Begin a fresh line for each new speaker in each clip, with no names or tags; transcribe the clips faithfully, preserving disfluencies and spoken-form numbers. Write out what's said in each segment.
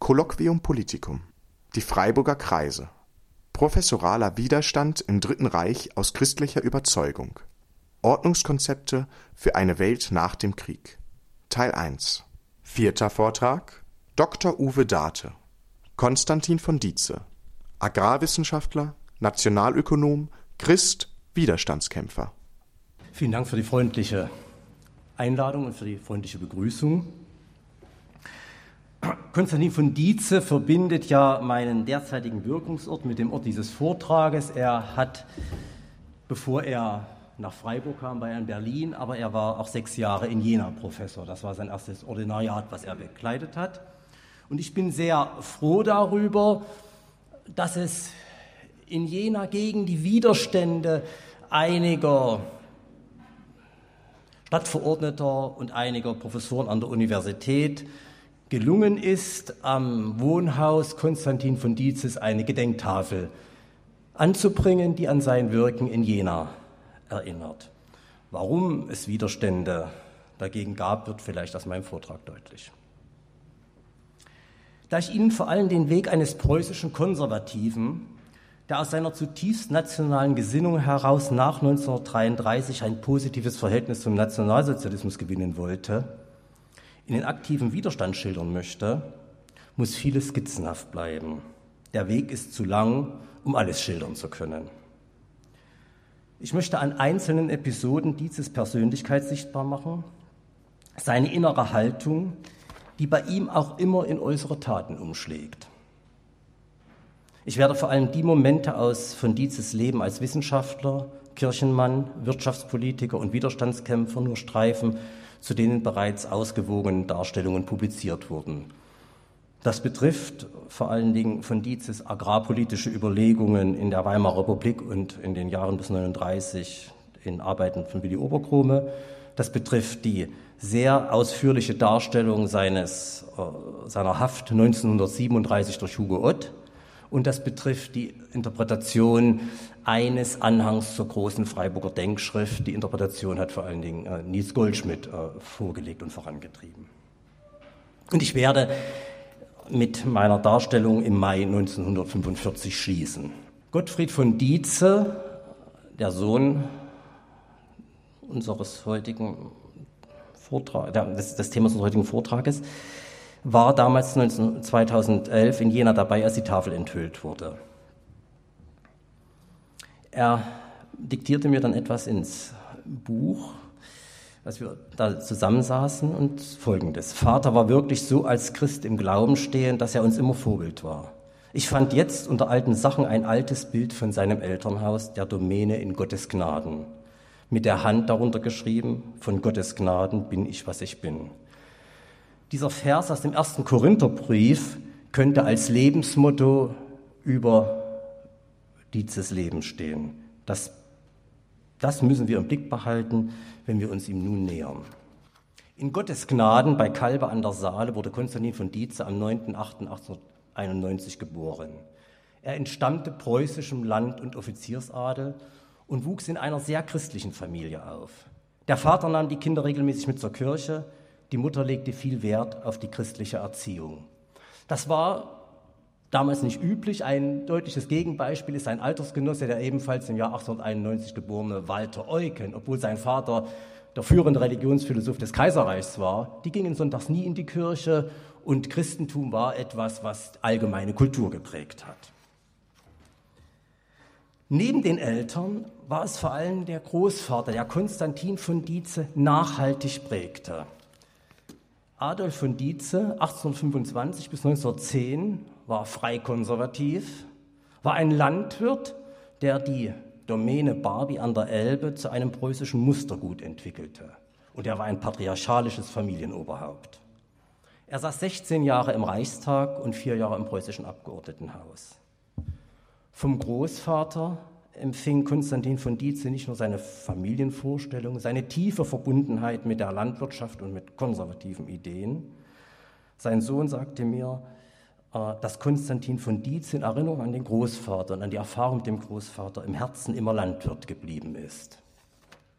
Colloquium Politicum. Die Freiburger Kreise. Professoraler Widerstand im Dritten Reich aus christlicher Überzeugung. Ordnungskonzepte für eine Welt nach dem Krieg. Teil eins. Vierter Vortrag. Doktor Uwe Date. Konstantin von Dietze. Agrarwissenschaftler, Nationalökonom, Christ, Widerstandskämpfer.
Vielen Dank für die freundliche Einladung und für die freundliche Begrüßung. Konstantin von Dietze verbindet ja meinen derzeitigen Wirkungsort mit dem Ort dieses Vortrages. Er hat, bevor er nach Freiburg kam, war er in Berlin, aber er war auch sechs Jahre in Jena Professor. Das war sein erstes Ordinariat, was er bekleidet hat. Und ich bin sehr froh darüber, dass es in Jena gegen die Widerstände einiger Stadtverordneter und einiger Professoren an der Universität gelungen ist, am Wohnhaus Konstantin von Dietzes eine Gedenktafel anzubringen, die an sein Wirken in Jena erinnert. Warum es Widerstände dagegen gab, wird vielleicht aus meinem Vortrag deutlich. Da ich Ihnen vor allem den Weg eines preußischen Konservativen, der aus seiner zutiefst nationalen Gesinnung heraus nach neunzehnhundertdreiunddreißig ein positives Verhältnis zum Nationalsozialismus gewinnen wollte, in den aktiven Widerstand schildern möchte, muss vieles skizzenhaft bleiben. Der Weg ist zu lang, um alles schildern zu können. Ich möchte an einzelnen Episoden Dietzes Persönlichkeit sichtbar machen, seine innere Haltung, die bei ihm auch immer in äußere Taten umschlägt. Ich werde vor allem die Momente aus von Dietzes Leben als Wissenschaftler, Kirchenmann, Wirtschaftspolitiker und Widerstandskämpfer nur streifen, zu denen bereits ausgewogene Darstellungen publiziert wurden. Das betrifft vor allen Dingen von Dietzes agrarpolitische Überlegungen in der Weimarer Republik und in den Jahren bis neununddreißig in Arbeiten von Willy Oberkrome. Das betrifft die sehr ausführliche Darstellung seines, äh, seiner Haft neunzehnhundertsiebenunddreißig durch Hugo Ott. Und das betrifft die Interpretation eines Anhangs zur großen Freiburger Denkschrift. Die Interpretation hat vor allen Dingen äh, Niels Goldschmidt äh, vorgelegt und vorangetrieben. Und ich werde mit meiner Darstellung im Mai neunzehnhundertfünfundvierzig schließen. Gottfried von Dietze, der Sohn unseres heutigen Vortrags, des, des Themas unseres heutigen Vortrages, war damals zweitausendelf in Jena dabei, als die Tafel enthüllt wurde. Er diktierte mir dann etwas ins Buch, als wir da zusammensaßen, und Folgendes: Vater war wirklich so als Christ im Glauben stehen, dass er uns immer Vorbild war. Ich fand jetzt unter alten Sachen ein altes Bild von seinem Elternhaus, der Domäne in Gottes Gnaden, mit der Hand darunter geschrieben: Von Gottes Gnaden bin ich, was ich bin. Dieser Vers aus dem ersten Korintherbrief könnte als Lebensmotto über Dietzes Leben stehen. Das, das müssen wir im Blick behalten, wenn wir uns ihm nun nähern. In Gottes Gnaden bei Kalbe an der Saale wurde Konstantin von Dietze am neunten achten achtzehnhunderteinundneunzig geboren. Er entstammte preußischem Land- und Offiziersadel und wuchs in einer sehr christlichen Familie auf. Der Vater nahm die Kinder regelmäßig mit zur Kirche. Die Mutter legte viel Wert auf die christliche Erziehung. Das war damals nicht üblich. Ein deutliches Gegenbeispiel ist ein Altersgenosse, der ebenfalls im Jahr achtzehnhunderteinundneunzig geborene Walter Eucken, obwohl sein Vater der führende Religionsphilosoph des Kaiserreichs war. Die gingen sonntags nie in die Kirche, und Christentum war etwas, was allgemeine Kultur geprägt hat. Neben den Eltern war es vor allem der Großvater, der Konstantin von Dietze nachhaltig prägte. Adolf von Dietze, achtzehnhundertfünfundzwanzig bis neunzehnhundertzehn, war freikonservativ, war ein Landwirt, der die Domäne Barby an der Elbe zu einem preußischen Mustergut entwickelte. Und er war ein patriarchalisches Familienoberhaupt. Er saß sechzehn Jahre im Reichstag und vier Jahre im preußischen Abgeordnetenhaus. Vom Großvater empfing Konstantin von Dietze nicht nur seine Familienvorstellung, seine tiefe Verbundenheit mit der Landwirtschaft und mit konservativen Ideen. Sein Sohn sagte mir, dass Konstantin von Dietze in Erinnerung an den Großvater und an die Erfahrung mit dem Großvater im Herzen immer Landwirt geblieben ist.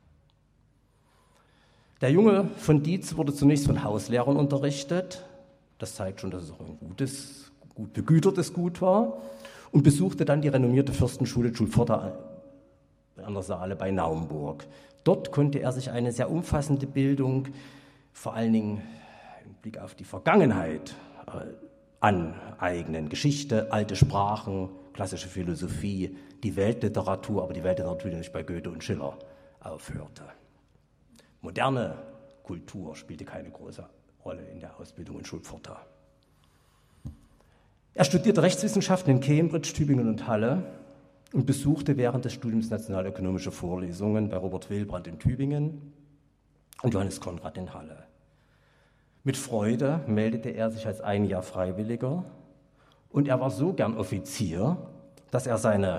Der Junge von Dietze wurde zunächst von Hauslehrern unterrichtet, Das zeigt schon, dass es auch ein gutes, gut begütertes Gut war. Und besuchte dann die renommierte Fürstenschule Schulpforta an der Saale bei Naumburg. Dort konnte er sich eine sehr umfassende Bildung, vor allen Dingen im Blick auf die Vergangenheit, äh, aneignen. Geschichte, alte Sprachen, klassische Philosophie, die Weltliteratur, aber die Weltliteratur, die nicht bei Goethe und Schiller aufhörte. Moderne Kultur spielte keine große Rolle in der Ausbildung in Schulpforta. Er studierte Rechtswissenschaften in Cambridge, Tübingen und Halle und besuchte während des Studiums nationalökonomische Vorlesungen bei Robert Wilbrand in Tübingen und Johannes Konrad in Halle. Mit Freude meldete er sich als ein Jahr Freiwilliger und er war so gern Offizier, dass er seine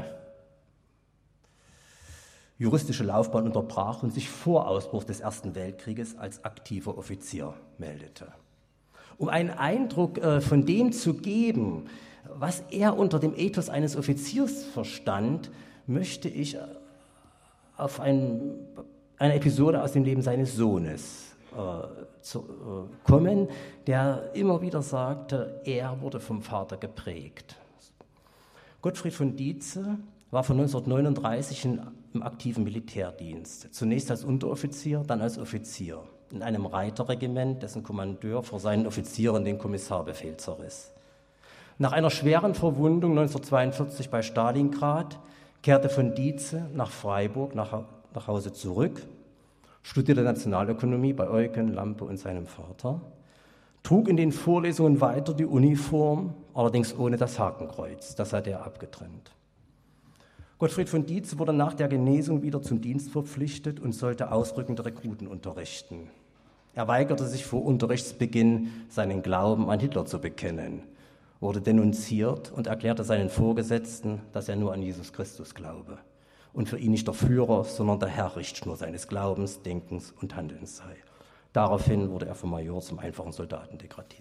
juristische Laufbahn unterbrach und sich vor Ausbruch des Ersten Weltkrieges als aktiver Offizier meldete. Um einen Eindruck äh, von dem zu geben, was er unter dem Ethos eines Offiziers verstand, möchte ich auf ein, eine Episode aus dem Leben seines Sohnes äh, zu, äh, kommen, der immer wieder sagte, er wurde vom Vater geprägt. Gottfried von Dietze war von neunzehnhundertneununddreißig in, im aktiven Militärdienst, zunächst als Unteroffizier, dann als Offizier, in einem Reiterregiment, dessen Kommandeur vor seinen Offizieren den Kommissarbefehl zerriss. Nach einer schweren Verwundung neunzehnhundertzweiundvierzig bei Stalingrad kehrte von Dietze nach Freiburg nach, nach Hause zurück, studierte Nationalökonomie bei Eucken, Lampe und seinem Vater, trug in den Vorlesungen weiter die Uniform, allerdings ohne das Hakenkreuz, das hatte er abgetrennt. Gottfried von Dietze wurde nach der Genesung wieder zum Dienst verpflichtet und sollte ausrückende Rekruten unterrichten. Er weigerte sich vor Unterrichtsbeginn, seinen Glauben an Hitler zu bekennen, wurde denunziert und erklärte seinen Vorgesetzten, dass er nur an Jesus Christus glaube und für ihn nicht der Führer, sondern der Herr Richtschnur seines Glaubens, Denkens und Handelns sei. Daraufhin wurde er vom Major zum einfachen Soldaten degradiert.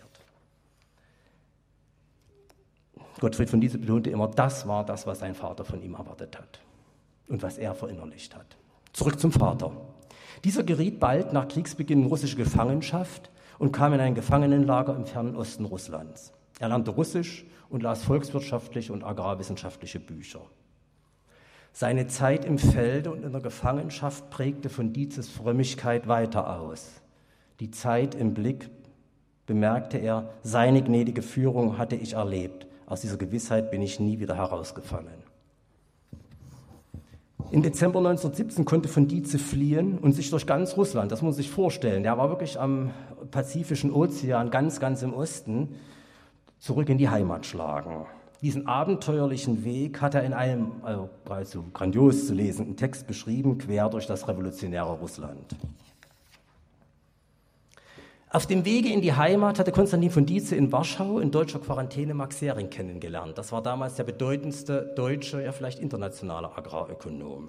Gottfried von Dietze betonte immer, das war das, was sein Vater von ihm erwartet hat und was er verinnerlicht hat. Zurück zum Vater. Dieser geriet bald nach Kriegsbeginn in russische Gefangenschaft und kam in ein Gefangenenlager im fernen Osten Russlands. Er lernte Russisch und las volkswirtschaftliche und agrarwissenschaftliche Bücher. Seine Zeit im Felde und in der Gefangenschaft prägte von Dietzes Frömmigkeit weiter aus. Die Zeit im Blick, bemerkte er, seine gnädige Führung hatte ich erlebt. Aus dieser Gewissheit bin ich nie wieder herausgefallen. Im Dezember neunzehnhundertsiebzehn konnte von Dietze fliehen und sich durch ganz Russland, das muss man sich vorstellen, der war wirklich am Pazifischen Ozean, ganz, ganz im Osten, zurück in die Heimat schlagen. Diesen abenteuerlichen Weg hat er in einem, also geradezu grandios zu lesenden Text beschrieben, quer durch das revolutionäre Russland. Auf dem Wege in die Heimat hatte Konstantin von Dietze in Warschau in deutscher Quarantäne Max Sering kennengelernt. Das war damals der bedeutendste deutsche, ja vielleicht internationale Agrarökonom.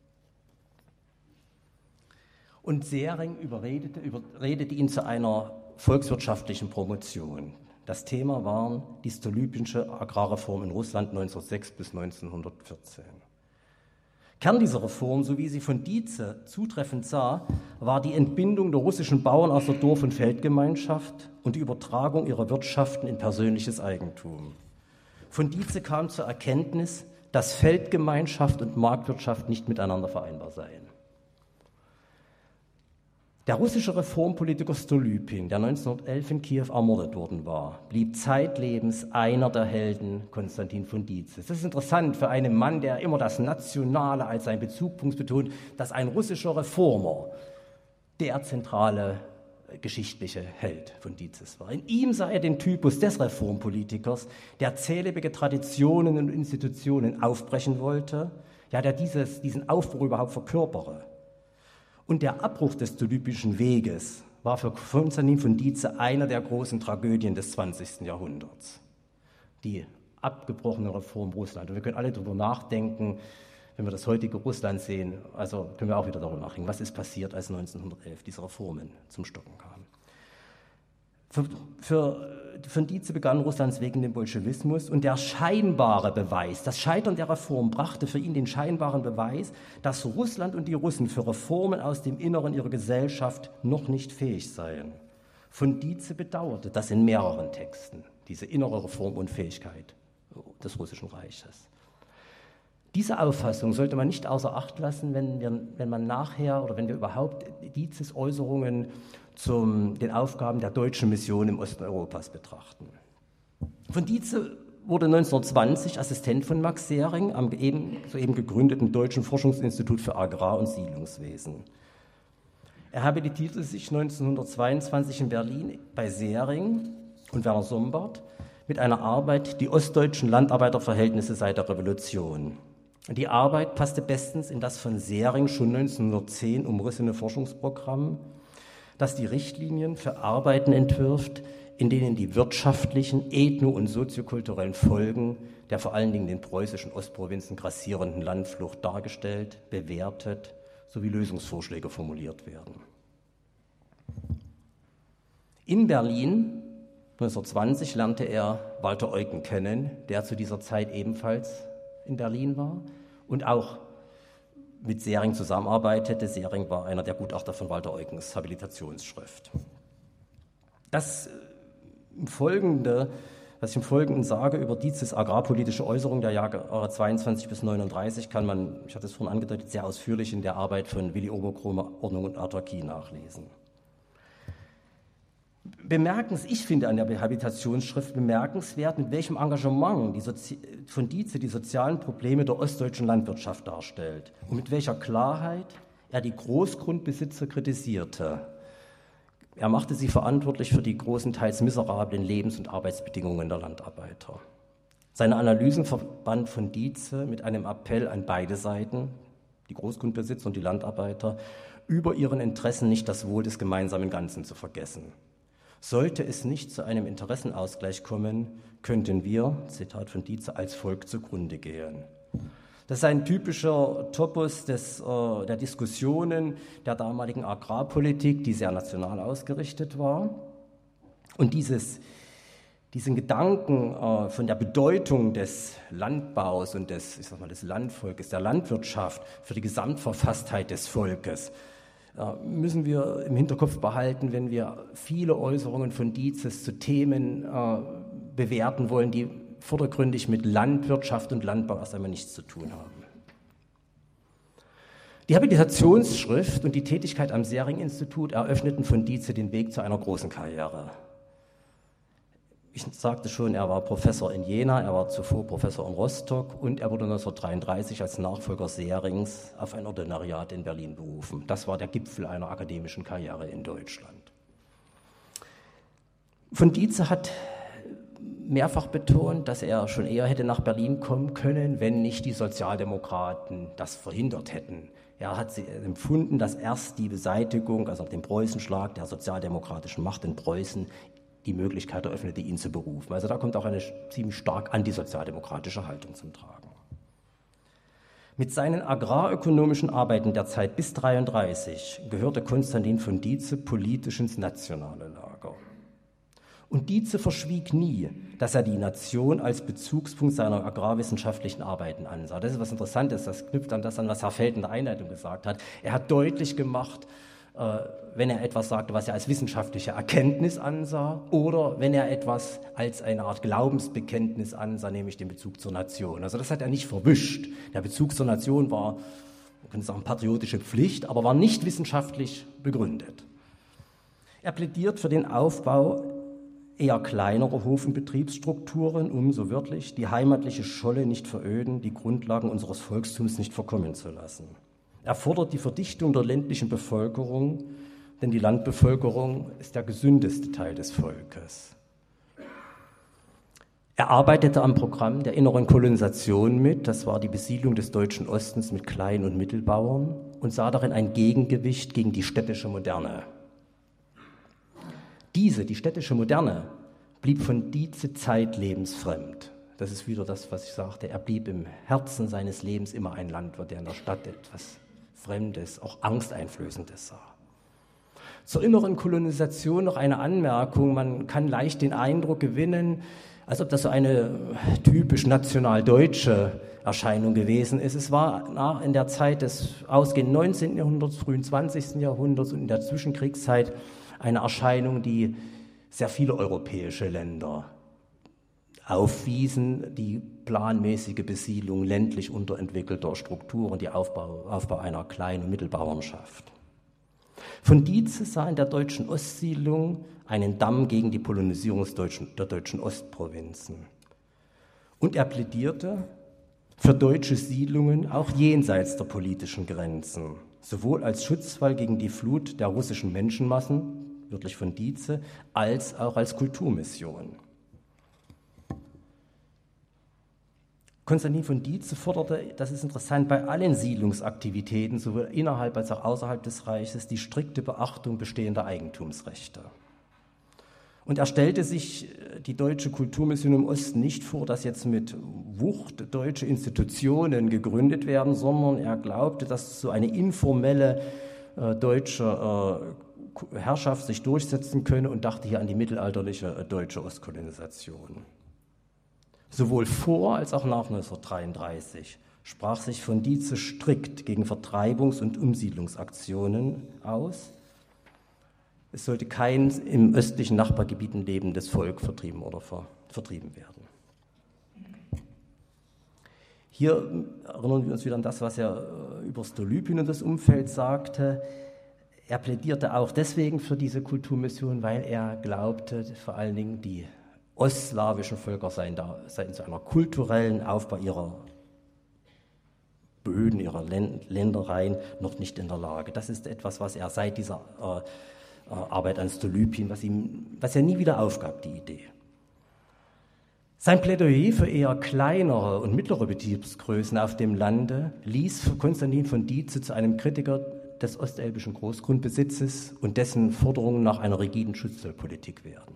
Und Sering überredete, überredete ihn zu einer volkswirtschaftlichen Promotion. Das Thema waren die stolypische Agrarreform in Russland neunzehnhundertsechs bis neunzehnhundertvierzehn. Kern dieser Reform, so wie sie von Dietze zutreffend sah, war die Entbindung der russischen Bauern aus der Dorf- und Feldgemeinschaft und die Übertragung ihrer Wirtschaften in persönliches Eigentum. Von Dietze kam zur Erkenntnis, dass Feldgemeinschaft und Marktwirtschaft nicht miteinander vereinbar seien. Der russische Reformpolitiker Stolypin, der neunzehnhundertelf in Kiew ermordet worden war, blieb zeitlebens einer der Helden Konstantin von Dietzes. Das ist interessant für einen Mann, der immer das Nationale als seinen Bezugspunkt betont, dass ein russischer Reformer der zentrale geschichtliche Held von Dietzes war. In ihm sah er den Typus des Reformpolitikers, der zählebige Traditionen und Institutionen aufbrechen wollte, ja, der dieses, diesen Aufbruch überhaupt verkörpere. Und der Abbruch des stolypischen Weges war für Konstantin von Dietze eine der großen Tragödien des zwanzigsten Jahrhunderts. Die abgebrochene Reform Russland. Und wir können alle darüber nachdenken, wenn wir das heutige Russland sehen, also können wir auch wieder darüber nachdenken, was ist passiert, als neunzehnhundertelf diese Reformen zum Stocken kamen. Für, für von Dietze begann Russlands Weg in den Bolschewismus und der scheinbare Beweis, das Scheitern der Reform brachte für ihn den scheinbaren Beweis, dass Russland und die Russen für Reformen aus dem Inneren ihrer Gesellschaft noch nicht fähig seien. Von Dietze bedauerte das in mehreren Texten, diese innere Reformunfähigkeit des Russischen Reiches. Diese Auffassung sollte man nicht außer Acht lassen, wenn, wir, wenn man nachher oder wenn wir überhaupt Dietzes Äußerungen zu den Aufgaben der deutschen Mission im Osten Europas betrachten. Von Dietze wurde neunzehnhundertzwanzig Assistent von Max Sehring am eben, soeben gegründeten Deutschen Forschungsinstitut für Agrar- und Siedlungswesen. Er habilitierte sich neunzehnhundertzweiundzwanzig in Berlin bei Sehring und Werner Sombart mit einer Arbeit, die ostdeutschen Landarbeiterverhältnisse seit der Revolution. Die Arbeit passte bestens in das von Sehring schon neunzehnhundertzehn umrissene Forschungsprogramm, das die Richtlinien für Arbeiten entwirft, in denen die wirtschaftlichen, ethno- und soziokulturellen Folgen der vor allen Dingen den preußischen Ostprovinzen grassierenden Landflucht dargestellt, bewertet sowie Lösungsvorschläge formuliert werden. In Berlin neunzehnhundertzwanzig lernte er Walter Eucken kennen, der zu dieser Zeit ebenfalls in Berlin war und auch mit Sehring zusammenarbeitete. Sehring war einer der Gutachter von Walter Euckens Habilitationsschrift. Das im Folgende, was ich im Folgenden sage über Dietzes agrarpolitische Äußerung der Jahre zweiundzwanzig bis neununddreißig, kann man, ich hatte es vorhin angedeutet, sehr ausführlich in der Arbeit von Willi Oberkromer, Ordnung und Autarkie, nachlesen. Bemerkenswert, ich finde an der Habilitationsschrift bemerkenswert, mit welchem Engagement die Sozi- von Dietze die sozialen Probleme der ostdeutschen Landwirtschaft darstellt und mit welcher Klarheit er die Großgrundbesitzer kritisierte. Er machte sie verantwortlich für die großenteils miserablen Lebens- und Arbeitsbedingungen der Landarbeiter. Seine Analysen verband von Dietze mit einem Appell an beide Seiten, die Großgrundbesitzer und die Landarbeiter, über ihren Interessen nicht das Wohl des gemeinsamen Ganzen zu vergessen. Sollte es nicht zu einem Interessenausgleich kommen, könnten wir, Zitat von Dietze, als Volk zugrunde gehen. Das ist ein typischer Topos des, äh, der Diskussionen der damaligen Agrarpolitik, die sehr national ausgerichtet war. Und dieses, diesen Gedanken äh, von der Bedeutung des Landbaus und des, ich sag mal, des Landvolkes, der Landwirtschaft für die Gesamtverfasstheit des Volkes, äh, müssen wir im Hinterkopf behalten, wenn wir viele Äußerungen von Dietzes zu Themen äh, bewerten wollen, die vordergründig mit Landwirtschaft und Landbau erst einmal nichts zu tun haben. Die Habilitationsschrift und die Tätigkeit am Sehring-Institut eröffneten von Dietze den Weg zu einer großen Karriere. Ich sagte schon, er war Professor in Jena, er war zuvor Professor in Rostock und er wurde neunzehnhundertdreiunddreißig als Nachfolger Sehrings auf ein Ordinariat in Berlin berufen. Das war der Gipfel einer akademischen Karriere in Deutschland. Von Dietze hat mehrfach betont, dass er schon eher hätte nach Berlin kommen können, wenn nicht die Sozialdemokraten das verhindert hätten. Er hat empfunden, dass erst die Beseitigung, also den Preußenschlag der sozialdemokratischen Macht in Preußen, die Möglichkeit eröffnete, ihn zu berufen. Also da kommt auch eine ziemlich stark antisozialdemokratische Haltung zum Tragen. Mit seinen agrarökonomischen Arbeiten der Zeit bis neunzehnhundertdreiunddreißig gehörte Konstantin von Dietze politisch ins nationale Lager. Und Dietze verschwieg nie, dass er die Nation als Bezugspunkt seiner agrarwissenschaftlichen Arbeiten ansah. Das ist was Interessantes, das knüpft an das an, was Herr Feld in der Einleitung gesagt hat. Er hat deutlich gemacht, äh, wenn er etwas sagte, was er als wissenschaftliche Erkenntnis ansah, oder wenn er etwas als eine Art Glaubensbekenntnis ansah, nämlich den Bezug zur Nation. Also das hat er nicht verwischt. Der Bezug zur Nation war, man könnte sagen, patriotische Pflicht, aber war nicht wissenschaftlich begründet. Er plädiert für den Aufbau eher kleinerer Hof- und Betriebsstrukturen, um, so wörtlich, die heimatliche Scholle nicht veröden, die Grundlagen unseres Volkstums nicht verkommen zu lassen. Er fordert die Verdichtung der ländlichen Bevölkerung, denn die Landbevölkerung ist der gesündeste Teil des Volkes. Er arbeitete am Programm der inneren Kolonisation mit, das war die Besiedlung des deutschen Ostens mit Klein- und Mittelbauern, und sah darin ein Gegengewicht gegen die städtische Moderne. Diese, die städtische Moderne, blieb von Dietze zeitlebens fremd. Das ist wieder das, was ich sagte. Er blieb im Herzen seines Lebens immer ein Landwirt, der in der Stadt etwas Fremdes, auch Angsteinflößendes sah. Zur inneren Kolonisation noch eine Anmerkung. Man kann leicht den Eindruck gewinnen, als ob das so eine typisch national-deutsche Erscheinung gewesen ist. Es war in der Zeit des ausgehenden neunzehnten Jahrhunderts, frühen zwanzigsten Jahrhunderts und in der Zwischenkriegszeit Eine Erscheinung, die sehr viele europäische Länder aufwiesen, die planmäßige Besiedlung ländlich unterentwickelter Strukturen, die Aufbau, Aufbau einer Klein- und Mittelbauernschaft. Von Dietze sah in der deutschen Ostsiedlung einen Damm gegen die Polonisierung der deutschen Ostprovinzen. Und er plädierte für deutsche Siedlungen auch jenseits der politischen Grenzen, sowohl als Schutzwall gegen die Flut der russischen Menschenmassen, wörtlich von Dietze, als auch als Kulturmission. Konstantin von Dietze forderte, das ist interessant, bei allen Siedlungsaktivitäten, sowohl innerhalb als auch außerhalb des Reiches, die strikte Beachtung bestehender Eigentumsrechte. Und er stellte sich die deutsche Kulturmission im Osten nicht vor, dass jetzt mit Wucht deutsche Institutionen gegründet werden, sondern er glaubte, dass so eine informelle äh, deutsche äh, Herrschaft sich durchsetzen könne und dachte hier an die mittelalterliche äh, deutsche Ostkolonisation. Sowohl vor als auch nach neunzehnhundertdreiunddreißig sprach sich von Dietze strikt gegen Vertreibungs- und Umsiedlungsaktionen aus. Es sollte kein im östlichen Nachbargebieten lebendes Volk vertrieben oder ver, vertrieben werden. Hier erinnern wir uns wieder an das, was er über Stolypin und das Umfeld sagte. Er plädierte auch deswegen für diese Kulturmission, weil er glaubte, vor allen Dingen die ostslawischen Völker seien, da, seien zu einer kulturellen Aufbau ihrer Böden, ihrer Ländereien noch nicht in der Lage. Das ist etwas, was er seit dieser äh, Arbeit an Stolypin, was, ihm, was er nie wieder aufgab, die Idee. Sein Plädoyer für eher kleinere und mittlere Betriebsgrößen auf dem Lande ließ für Konstantin von Dietze zu einem Kritiker des ostelbischen Großgrundbesitzes und dessen Forderungen nach einer rigiden Schutzzollpolitik werden.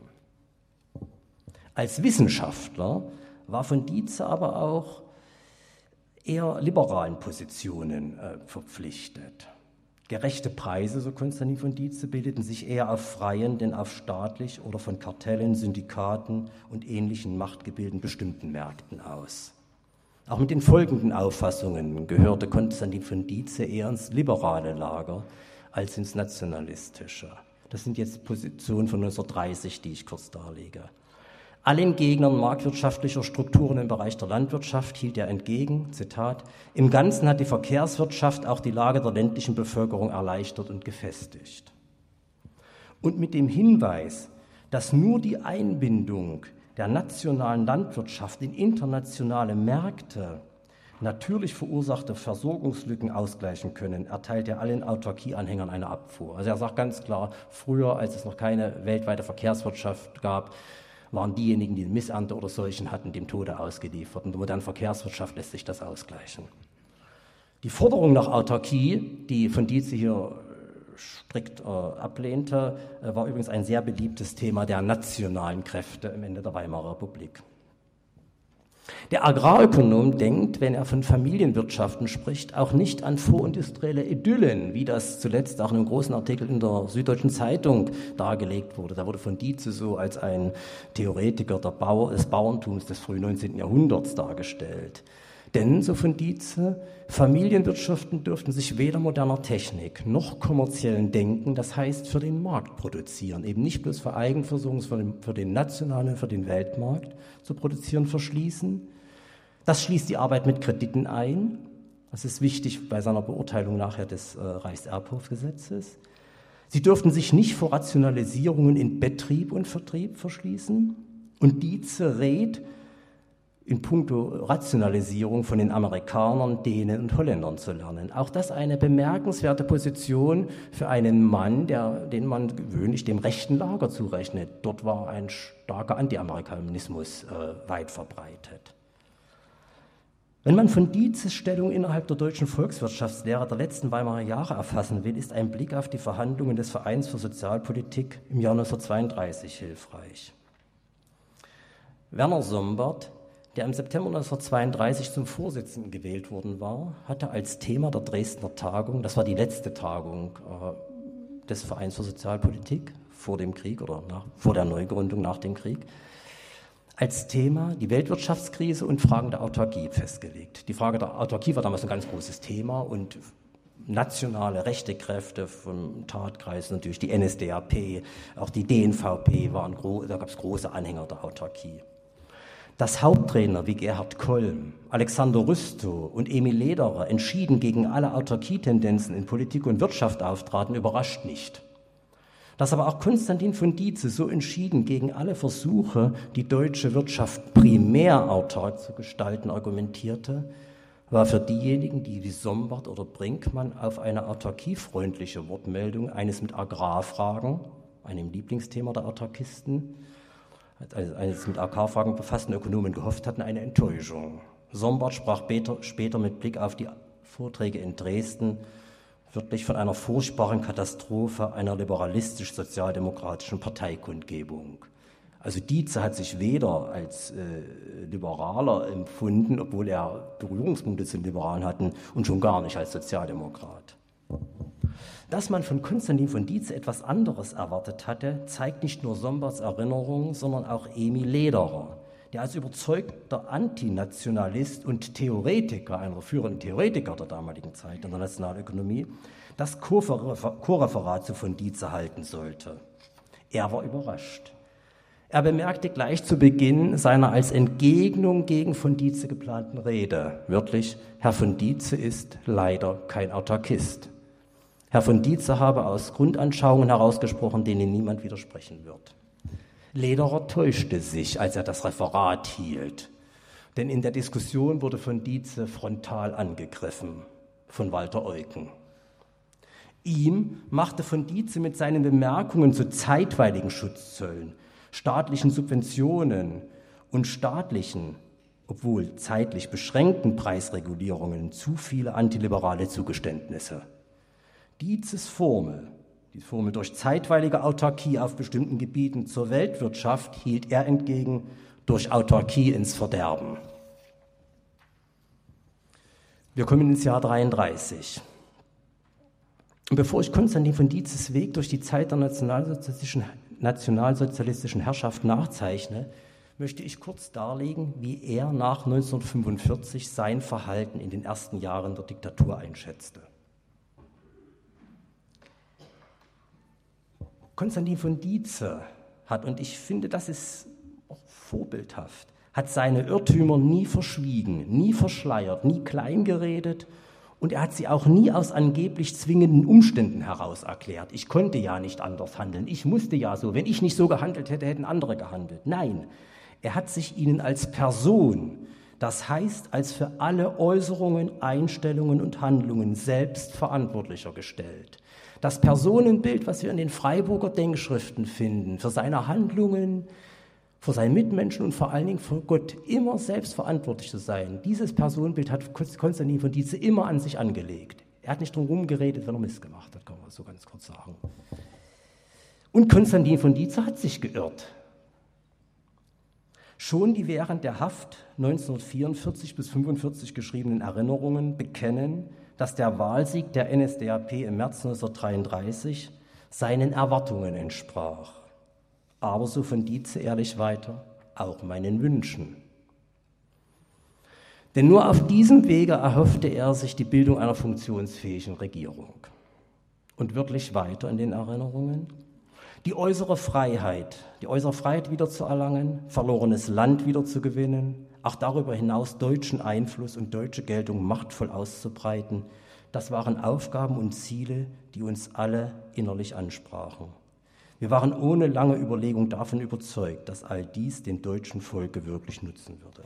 Als Wissenschaftler war von Dietze aber auch eher liberalen Positionen äh, verpflichtet. Gerechte Preise, so Konstantin von Dietze, bildeten sich eher auf freien, denn auf staatlich oder von Kartellen, Syndikaten und ähnlichen Machtgebilden bestimmten Märkten aus. Auch mit den folgenden Auffassungen gehörte Konstantin von Dietze eher ins liberale Lager als ins nationalistische. Das sind jetzt Positionen von neunzehnhundertdreißig, die ich kurz darlege. Allen Gegnern marktwirtschaftlicher Strukturen im Bereich der Landwirtschaft hielt er entgegen, Zitat, im Ganzen hat die Verkehrswirtschaft auch die Lage der ländlichen Bevölkerung erleichtert und gefestigt. Und mit dem Hinweis, dass nur die Einbindung der nationalen Landwirtschaft in internationale Märkte natürlich verursachte Versorgungslücken ausgleichen können, erteilt er allen Autarkieanhängern eine Abfuhr. Also er sagt ganz klar, früher, als es noch keine weltweite Verkehrswirtschaft gab, waren diejenigen, die Missernte oder Seuchen hatten, dem Tode ausgeliefert. Und in der modernen Verkehrswirtschaft lässt sich das ausgleichen. Die Forderung nach Autarkie, die von Dietze hier strikt äh, ablehnte, äh, war übrigens ein sehr beliebtes Thema der nationalen Kräfte am Ende der Weimarer Republik. Der Agrarökonom denkt, wenn er von Familienwirtschaften spricht, auch nicht an vorindustrielle Idyllen, wie das zuletzt auch in einem großen Artikel in der Süddeutschen Zeitung dargelegt wurde. Da wurde von Dietze so als ein Theoretiker der Bauer, des Bauerntums des frühen neunzehnten Jahrhunderts dargestellt. Denn, so von Dietze, Familienwirtschaften dürften sich weder moderner Technik noch kommerziellen Denken, das heißt für den Markt produzieren, eben nicht bloß für Eigenversorgung, sondern für den nationalen und für den Weltmarkt zu produzieren, verschließen. Das schließt die Arbeit mit Krediten ein. Das ist wichtig bei seiner Beurteilung nachher des äh, Reichserbhofgesetzes. Sie dürften sich nicht vor Rationalisierungen in Betrieb und Vertrieb verschließen. Und Dietze rät, in puncto Rationalisierung von den Amerikanern, Dänen und Holländern zu lernen. Auch das eine bemerkenswerte Position für einen Mann, der, den man gewöhnlich dem rechten Lager zurechnet. Dort war ein starker Anti-Amerikanismus äh, weit verbreitet. Wenn man von Dietzes Stellung innerhalb der deutschen Volkswirtschaftslehre der letzten Weimarer Jahre erfassen will, ist ein Blick auf die Verhandlungen des Vereins für Sozialpolitik im Jahr neunzehnhundertzweiunddreißig hilfreich. Werner Sombart, der im September neunzehnhundertzweiunddreißig zum Vorsitzenden gewählt worden war, hatte als Thema der Dresdner Tagung, das war die letzte Tagung äh, des Vereins für Sozialpolitik vor dem Krieg oder nach, vor der Neugründung nach dem Krieg, als Thema die Weltwirtschaftskrise und Fragen der Autarkie festgelegt. Die Frage der Autarkie war damals ein ganz großes Thema und nationale rechte Kräfte vom Tatkreis, natürlich die N S D A P, auch die D N V P, waren gro- da gab es große Anhänger der Autarkie. Dass Hauptredner wie Gerhard Kolm, Alexander Rüstow und Emil Lederer entschieden gegen alle Autarkietendenzen in Politik und Wirtschaft auftraten, überrascht nicht. Dass aber auch Konstantin von Dietze so entschieden gegen alle Versuche, die deutsche Wirtschaft primär autark zu gestalten, argumentierte, war für diejenigen, die wie Sombart oder Brinkmann auf eine autarkiefreundliche Wortmeldung eines mit Agrarfragen, einem Lieblingsthema der Autarkisten, eines mit Agrarfragen befassten Ökonomen gehofft hatten, eine Enttäuschung. Sombart sprach später, später mit Blick auf die Vorträge in Dresden wirklich von einer furchtbaren Katastrophe einer liberalistisch-sozialdemokratischen Parteikundgebung. Also Dietze hat sich weder als äh, Liberaler empfunden, obwohl er Berührungspunkte zu den Liberalen hatten, und schon gar nicht als Sozialdemokrat. Dass man von Konstantin von Dietze etwas anderes erwartet hatte, zeigt nicht nur Sombarts Erinnerung, sondern auch Emil Lederer, der als überzeugter Antinationalist und Theoretiker, einer der führenden Theoretiker der damaligen Zeit in der Nationalökonomie, das Chorreferat zu von Dietze halten sollte. Er war überrascht. Er bemerkte gleich zu Beginn seiner als Entgegnung gegen von Dietze geplanten Rede, wörtlich, Herr von Dietze ist leider kein Autarkist. Herr von Dietze habe aus Grundanschauungen herausgesprochen, denen niemand widersprechen wird. Lederer täuschte sich, als er das Referat hielt, denn in der Diskussion wurde von Dietze frontal angegriffen, von Walter Eucken. Ihm machte von Dietze mit seinen Bemerkungen zu zeitweiligen Schutzzöllen, staatlichen Subventionen und staatlichen, obwohl zeitlich beschränkten Preisregulierungen zu viele antiliberale Zugeständnisse. Dietzes Formel, die Formel durch zeitweilige Autarkie auf bestimmten Gebieten zur Weltwirtschaft, hielt er entgegen durch Autarkie ins Verderben. Wir kommen ins Jahr dreiunddreißig. Und bevor ich Konstantin von Dietzes Weg durch die Zeit der nationalsozialistischen, nationalsozialistischen Herrschaft nachzeichne, möchte ich kurz darlegen, wie er nach neunzehnhundertfünfundvierzig sein Verhalten in den ersten Jahren der Diktatur einschätzte. Konstantin von Dietze hat, und ich finde, das ist auch vorbildhaft, hat seine Irrtümer nie verschwiegen, nie verschleiert, nie kleingeredet, und er hat sie auch nie aus angeblich zwingenden Umständen heraus erklärt. Ich konnte ja nicht anders handeln, ich musste ja so, wenn ich nicht so gehandelt hätte, hätten andere gehandelt. Nein, er hat sich ihnen als Person, das heißt als für alle Äußerungen, Einstellungen und Handlungen selbst verantwortlicher gestellt. Das Personenbild, was wir in den Freiburger Denkschriften finden, für seine Handlungen, für seinen Mitmenschen und vor allen Dingen für Gott immer selbst verantwortlich zu sein, dieses Personenbild hat Konstantin von Dietze immer an sich angelegt. Er hat nicht drum rumgeredet, wenn er Mist gemacht hat, kann man so ganz kurz sagen. Und Konstantin von Dietze hat sich geirrt. Schon die während der Haft neunzehnhundertvierundvierzig bis fünfundvierzig geschriebenen Erinnerungen bekennen, dass der Wahlsieg der N S D A P im März neunzehnhundertdreiunddreißig seinen Erwartungen entsprach. Aber, so von Dietze ehrlich weiter, auch meinen Wünschen. Denn nur auf diesem Wege erhoffte er sich die Bildung einer funktionsfähigen Regierung. Und wirklich weiter in den Erinnerungen: die äußere Freiheit, die äußere Freiheit wiederzuerlangen, verlorenes Land wiederzugewinnen, auch darüber hinaus deutschen Einfluss und deutsche Geltung machtvoll auszubreiten, das waren Aufgaben und Ziele, die uns alle innerlich ansprachen. Wir waren ohne lange Überlegung davon überzeugt, dass all dies dem deutschen Volke wirklich nutzen würde.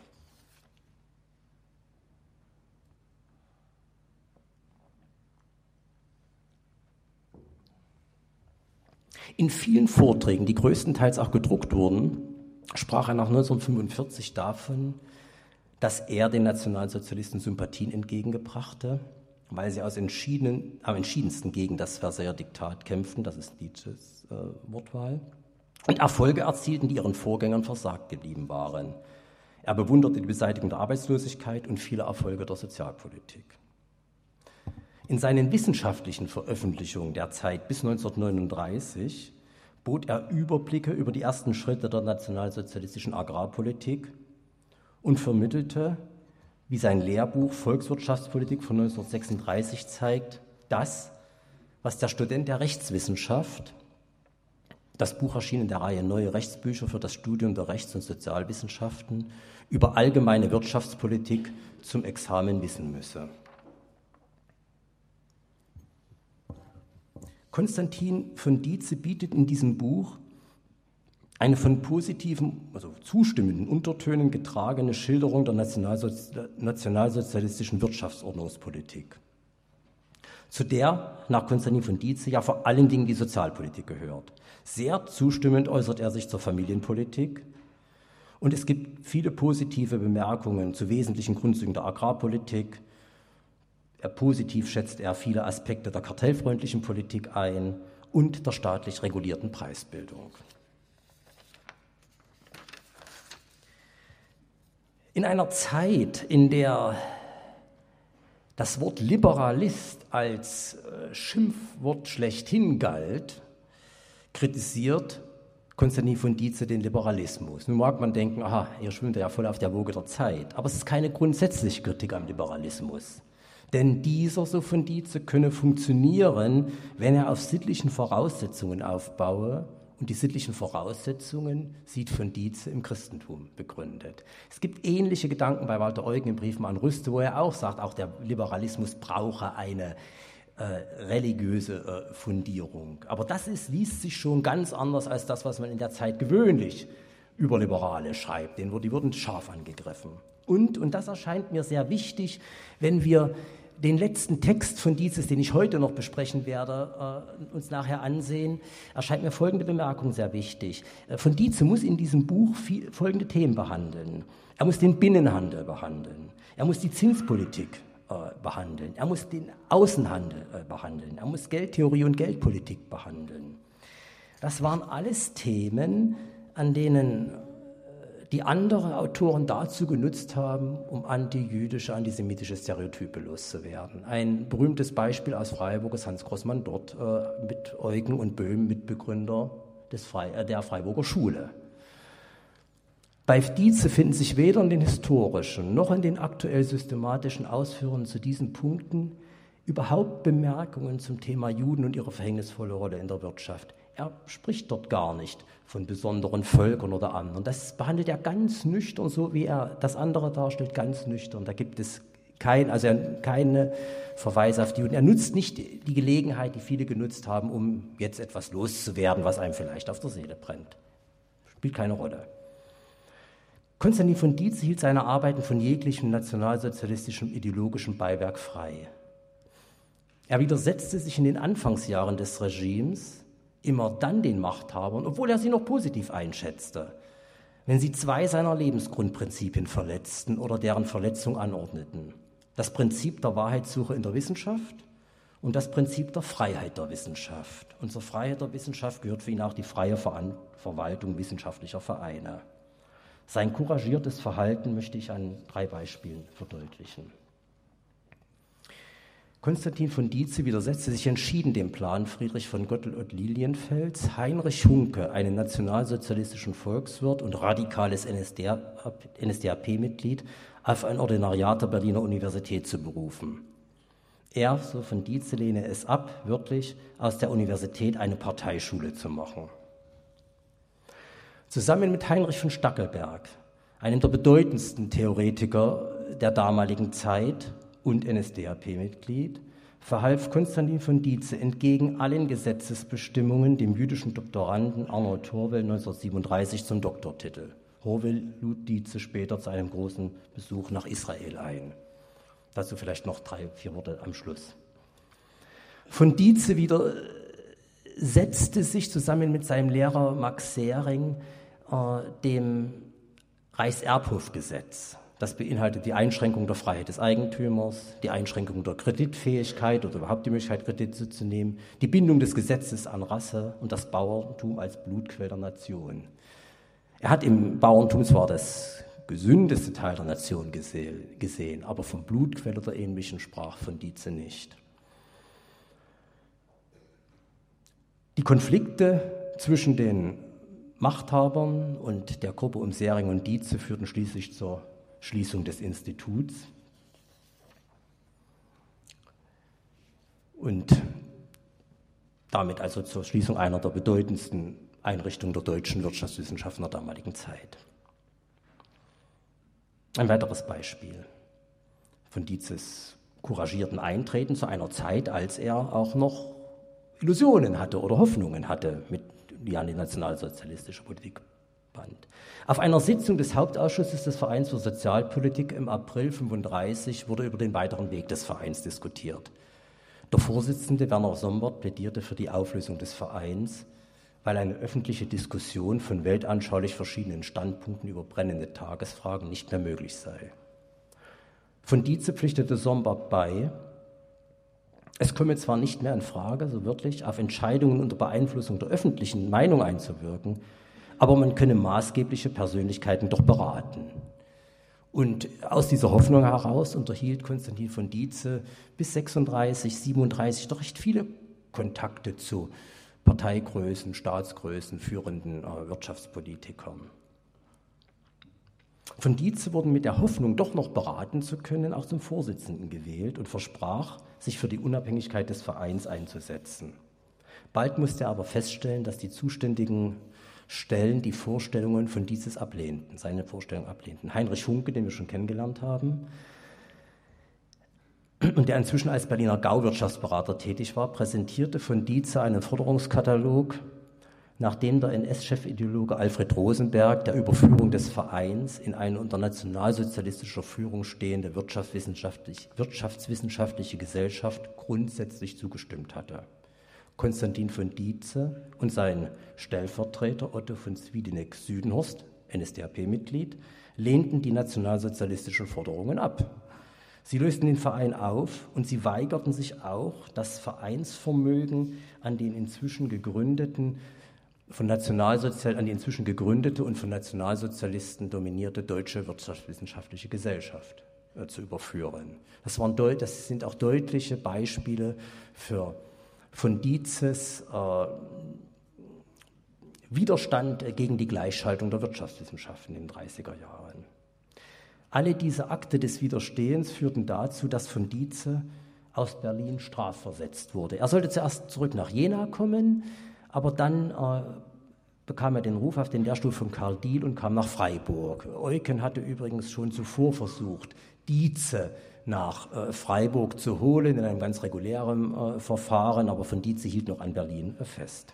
In vielen Vorträgen, die größtenteils auch gedruckt wurden, sprach er nach neunzehnhundertfünfundvierzig davon, dass er den Nationalsozialisten Sympathien entgegengebrachte, weil sie aus entschiedenen, am entschiedensten gegen das Versailler Diktat kämpften, das ist Nietzsches äh, Wortwahl, und Erfolge erzielten, die ihren Vorgängern versagt geblieben waren. Er bewunderte die Beseitigung der Arbeitslosigkeit und viele Erfolge der Sozialpolitik. In seinen wissenschaftlichen Veröffentlichungen der Zeit bis neunzehnhundertneununddreißig bot er Überblicke über die ersten Schritte der nationalsozialistischen Agrarpolitik und vermittelte, wie sein Lehrbuch Volkswirtschaftspolitik von neunzehnhundertsechsunddreißig zeigt, das, was der Student der Rechtswissenschaft, das Buch erschien in der Reihe Neue Rechtsbücher für das Studium der Rechts- und Sozialwissenschaften, über allgemeine Wirtschaftspolitik zum Examen wissen müsse. Konstantin von Dietze bietet in diesem Buch eine von positiven, also zustimmenden Untertönen getragene Schilderung der Nationalsozi- nationalsozialistischen Wirtschaftsordnungspolitik, zu der nach Konstantin von Dietze ja vor allen Dingen die Sozialpolitik gehört. Sehr zustimmend äußert er sich zur Familienpolitik und es gibt viele positive Bemerkungen zu wesentlichen Grundzügen der Agrarpolitik. Er positiv schätzt er viele Aspekte der kartellfreundlichen Politik ein und der staatlich regulierten Preisbildung. In einer Zeit, in der das Wort Liberalist als Schimpfwort schlechthin galt, kritisiert Konstantin von Dietze den Liberalismus. Nun mag man denken, aha, ihr schwimmt ja voll auf der Woge der Zeit, aber es ist keine grundsätzliche Kritik am Liberalismus. Denn dieser, so von Dietze, könne funktionieren, wenn er auf sittlichen Voraussetzungen aufbaue. Und die sittlichen Voraussetzungen sieht von Dietze im Christentum begründet. Es gibt ähnliche Gedanken bei Walter Eugen im Brief an Rüste, wo er auch sagt, auch der Liberalismus brauche eine äh, religiöse äh, Fundierung. Aber das ist, liest sich schon ganz anders als das, was man in der Zeit gewöhnlich über Liberale schreibt. Den, die wurden scharf angegriffen. Und, und das erscheint mir sehr wichtig, wenn wir den letzten Text von Dietzes, den ich heute noch besprechen werde, äh, uns nachher ansehen, erscheint mir folgende Bemerkung sehr wichtig. Äh, von Dietze muss in diesem Buch viel, folgende Themen behandeln. Er muss den Binnenhandel behandeln. Er muss die Zinspolitik äh, behandeln. Er muss den Außenhandel äh, behandeln. Er muss Geldtheorie und Geldpolitik behandeln. Das waren alles Themen, an denen die andere Autoren dazu genutzt haben, um antijüdische, antisemitische Stereotype loszuwerden. Ein berühmtes Beispiel aus Freiburg ist Hans Grossmann Dort äh, mit Eugen und Böhm, Mitbegründer des Frei, äh, der Freiburger Schule. Bei Dietze finden sich weder in den historischen noch in den aktuell systematischen Ausführungen zu diesen Punkten überhaupt Bemerkungen zum Thema Juden und ihre verhängnisvolle Rolle in der Wirtschaft. Er spricht dort gar nicht von besonderen Völkern oder anderen. Das behandelt er ganz nüchtern, so wie er das andere darstellt, ganz nüchtern. Da gibt es kein, also keine Verweise auf die Juden. Er nutzt nicht die Gelegenheit, die viele genutzt haben, um jetzt etwas loszuwerden, was einem vielleicht auf der Seele brennt. Spielt keine Rolle. Konstantin von Dietze hielt seine Arbeiten von jeglichem nationalsozialistischem ideologischem Beiwerk frei. Er widersetzte sich in den Anfangsjahren des Regimes immer dann den Machthabern, obwohl er sie noch positiv einschätzte, wenn sie zwei seiner Lebensgrundprinzipien verletzten oder deren Verletzung anordneten. Das Prinzip der Wahrheitssuche in der Wissenschaft und das Prinzip der Freiheit der Wissenschaft. Und zur Freiheit der Wissenschaft gehört für ihn auch die freie Ver- Verwaltung wissenschaftlicher Vereine. Sein couragiertes Verhalten möchte ich an drei Beispielen verdeutlichen. Konstantin von Dietze widersetzte sich entschieden dem Plan Friedrich von Gottl und Lilienfels, Heinrich Hunke, einen nationalsozialistischen Volkswirt und radikales N S D A P-Mitglied, auf ein Ordinariat der Berliner Universität zu berufen. Er, so von Dietze, lehne es ab, wörtlich aus der Universität eine Parteischule zu machen. Zusammen mit Heinrich von Stackelberg, einem der bedeutendsten Theoretiker der damaligen Zeit und N S D A P-Mitglied, verhalf Konstantin von Dietze entgegen allen Gesetzesbestimmungen dem jüdischen Doktoranden Arnold Horvel neunzehnhundertsiebenunddreißig zum Doktortitel. Horvel lud Dietze später zu einem großen Besuch nach Israel ein. Dazu vielleicht noch drei, vier Worte am Schluss. Von Dietze wieder setzte sich zusammen mit seinem Lehrer Max Sehring äh, dem Reichserbhofgesetz. Das beinhaltet die Einschränkung der Freiheit des Eigentümers, die Einschränkung der Kreditfähigkeit oder überhaupt die Möglichkeit, Kredite zu nehmen, die Bindung des Gesetzes an Rasse und das Bauerntum als Blutquell der Nation. Er hat im Bauerntum zwar das gesündeste Teil der Nation gesehen, aber vom Blutquell oder Ähnlichem sprach von Dietze nicht. Die Konflikte zwischen den Machthabern und der Gruppe um Sehring und Dietze führten schließlich zur Schließung des Instituts. und damit also zur Schließung einer der bedeutendsten Einrichtungen der deutschen Wirtschaftswissenschaften der damaligen Zeit. Ein weiteres Beispiel von Dietzes couragierten Eintreten zu einer Zeit, als er auch noch Illusionen hatte oder Hoffnungen hatte, mit, die an die nationalsozialistische Politik band. Auf einer Sitzung des Hauptausschusses des Vereins für Sozialpolitik im April neunzehnhundertfünfunddreißig wurde über den weiteren Weg des Vereins diskutiert. Der Vorsitzende Werner Sombart plädierte für die Auflösung des Vereins, weil eine öffentliche Diskussion von weltanschaulich verschiedenen Standpunkten über brennende Tagesfragen nicht mehr möglich sei. Von Dietze pflichtete Sombart bei, es komme zwar nicht mehr in Frage, so wörtlich, auf Entscheidungen unter Beeinflussung der öffentlichen Meinung einzuwirken, aber man könne maßgebliche Persönlichkeiten doch beraten. Und aus dieser Hoffnung heraus unterhielt Konstantin von Dietze bis sechsunddreißig, siebenunddreißig doch recht viele Kontakte zu Parteigrößen, Staatsgrößen, führenden äh, Wirtschaftspolitikern. Von Dietze wurden mit der Hoffnung, doch noch beraten zu können, auch zum Vorsitzenden gewählt und versprach, sich für die Unabhängigkeit des Vereins einzusetzen. Bald musste er aber feststellen, dass die zuständigen Stellen die Vorstellungen von Dietzes ablehnten, seine Vorstellungen ablehnten. Heinrich Funke, den wir schon kennengelernt haben, und der inzwischen als Berliner Gauwirtschaftsberater tätig war, präsentierte von Dietze einen Forderungskatalog, nachdem der N S-Chefideologe Alfred Rosenberg der Überführung des Vereins in eine unter nationalsozialistischer Führung stehende wirtschaftswissenschaftlich, wirtschaftswissenschaftliche Gesellschaft grundsätzlich zugestimmt hatte. Konstantin von Dietze und sein Stellvertreter Otto von Zwiedeneck-Südenhorst, N S D A P-Mitglied, lehnten die nationalsozialistischen Forderungen ab. Sie lösten den Verein auf und sie weigerten sich auch, das Vereinsvermögen an den inzwischen gegründeten, von Nationalsozial, an die inzwischen gegründete und von Nationalsozialisten dominierte Deutsche Wirtschaftswissenschaftliche Gesellschaft äh, zu überführen. Das, waren deut- das sind auch deutliche Beispiele für von Dietzes äh, Widerstand gegen die Gleichschaltung der Wirtschaftswissenschaften in den dreißiger Jahren. Alle diese Akte des Widerstehens führten dazu, dass von Dietze aus Berlin strafversetzt wurde. Er sollte zuerst zurück nach Jena kommen, aber dann äh, bekam er den Ruf auf den Lehrstuhl von Karl Diehl und kam nach Freiburg. Eucken hatte übrigens schon zuvor versucht, Dietze nach äh, Freiburg zu holen, in einem ganz regulären äh, Verfahren, aber von Dietze hielt noch an Berlin äh, fest.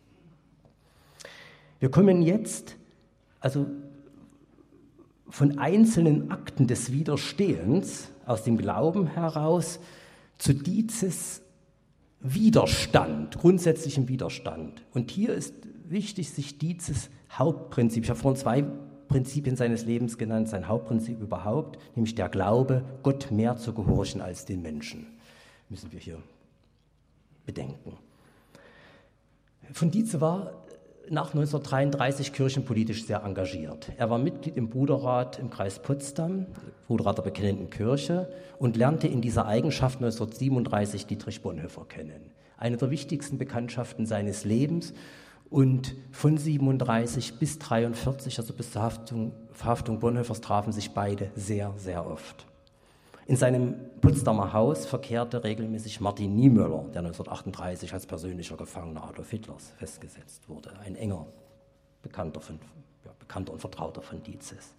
Wir kommen jetzt also von einzelnen Akten des Widerstehens aus dem Glauben heraus zu Dietzes Widerstand, grundsätzlichem Widerstand. Und hier ist wichtig, sich Dietzes Hauptprinzip, ich habe vorhin zwei Prinzipien seines Lebens genannt, sein Hauptprinzip überhaupt, nämlich der Glaube, Gott mehr zu gehorchen als den Menschen, müssen wir hier bedenken. Von Dietze war nach neunzehnhundertdreiunddreißig kirchenpolitisch sehr engagiert. Er war Mitglied im Bruderrat im Kreis Potsdam, Bruderrat der Bekennenden Kirche, und lernte in dieser Eigenschaft neunzehnhundertsiebenunddreißig Dietrich Bonhoeffer kennen. Eine der wichtigsten Bekanntschaften seines Lebens, und von siebenunddreißig bis dreiundvierzig, also bis zur Verhaftung, Verhaftung Bonhoeffers, trafen sich beide sehr, sehr oft. In seinem Potsdamer Haus verkehrte regelmäßig Martin Niemöller, der neunzehnhundertachtunddreißig als persönlicher Gefangener Adolf Hitlers festgesetzt wurde, ein enger Bekannter, von, ja, Bekannter und Vertrauter von Dietzes.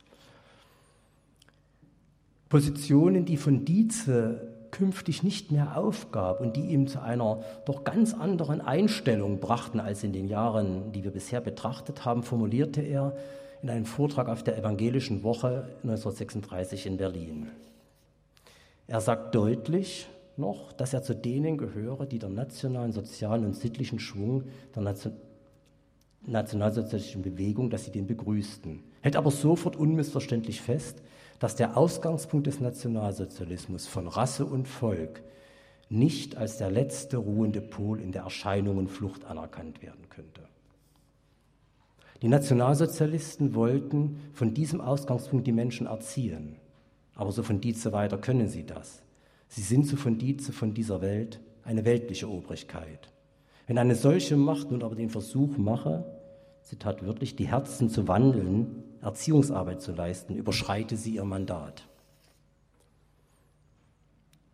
Positionen, die von Dietze künftig nicht mehr aufgab und die ihm zu einer doch ganz anderen Einstellung brachten als in den Jahren, die wir bisher betrachtet haben, formulierte er in einem Vortrag auf der Evangelischen Woche neunzehnhundertsechsunddreißig in Berlin. Er sagt deutlich noch, dass er zu denen gehöre, die den nationalen, sozialen und sittlichen Schwung der Nation- nationalsozialistischen Bewegung, dass sie den begrüßten. Hält aber sofort unmissverständlich fest, dass der Ausgangspunkt des Nationalsozialismus von Rasse und Volk nicht als der letzte ruhende Pol in der Erscheinungenflucht anerkannt werden könnte. Die Nationalsozialisten wollten von diesem Ausgangspunkt die Menschen erziehen. Aber so von Dietze weiter können sie das. Sie sind so von Dietze von dieser Welt eine weltliche Obrigkeit. Wenn eine solche Macht nun aber den Versuch mache, Zitat wörtlich, die Herzen zu wandeln, Erziehungsarbeit zu leisten, überschreite sie ihr Mandat.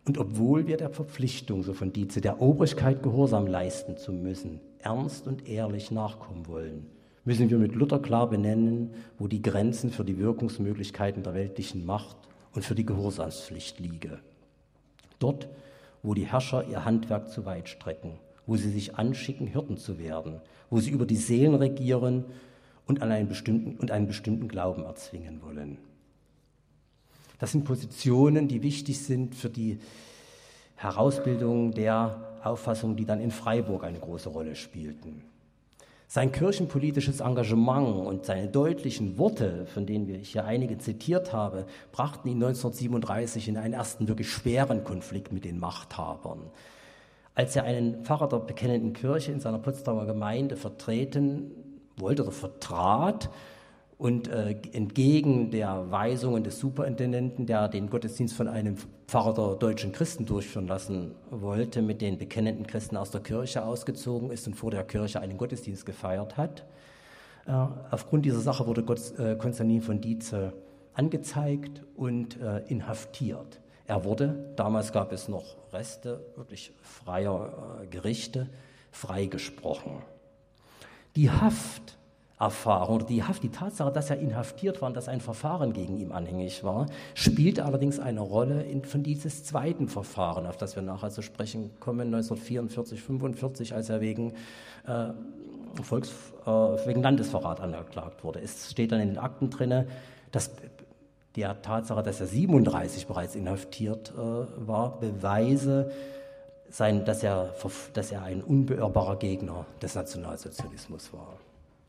Und obwohl wir der Verpflichtung, so von Dietze, der Obrigkeit Gehorsam leisten zu müssen, ernst und ehrlich nachkommen wollen, müssen wir mit Luther klar benennen, wo die Grenzen für die Wirkungsmöglichkeiten der weltlichen Macht und für die Gehorsamspflicht liegen. Dort, wo die Herrscher ihr Handwerk zu weit strecken, wo sie sich anschicken, Hirten zu werden, wo sie über die Seelen regieren und, an einen bestimmten, und einen bestimmten Glauben erzwingen wollen. Das sind Positionen, die wichtig sind für die Herausbildung der Auffassungen, die dann in Freiburg eine große Rolle spielten. Sein kirchenpolitisches Engagement und seine deutlichen Worte, von denen ich hier einige zitiert habe, brachten ihn neunzehnhundertsiebenunddreißig in einen ersten wirklich schweren Konflikt mit den Machthabern. Als er einen Pfarrer der bekennenden Kirche in seiner Potsdamer Gemeinde vertreten wollte oder vertrat und äh, entgegen der Weisungen des Superintendenten, der den Gottesdienst von einem Pfarrer der deutschen Christen durchführen lassen wollte, mit den bekennenden Christen aus der Kirche ausgezogen ist und vor der Kirche einen Gottesdienst gefeiert hat. Äh, aufgrund dieser Sache wurde Gott, äh, Konstantin von Dietze angezeigt und äh, inhaftiert. Er wurde, damals gab es noch Reste wirklich freier äh, Gerichte, freigesprochen. Die Hafterfahrung oder die Haft, die Tatsache, dass er inhaftiert war und dass ein Verfahren gegen ihn anhängig war, spielte allerdings eine Rolle in, von dieses zweiten Verfahren, auf das wir nachher zu sprechen kommen, neunzehnhundertvierundvierzig, fünfundvierzig, als er wegen, äh, Volks, äh, wegen Landesverrat angeklagt wurde. Es steht dann in den Akten drin, dass der Tatsache, dass er siebenunddreißig bereits inhaftiert äh, war, Beweise, sein, dass, er, dass er ein unbeirrbarer Gegner des Nationalsozialismus war.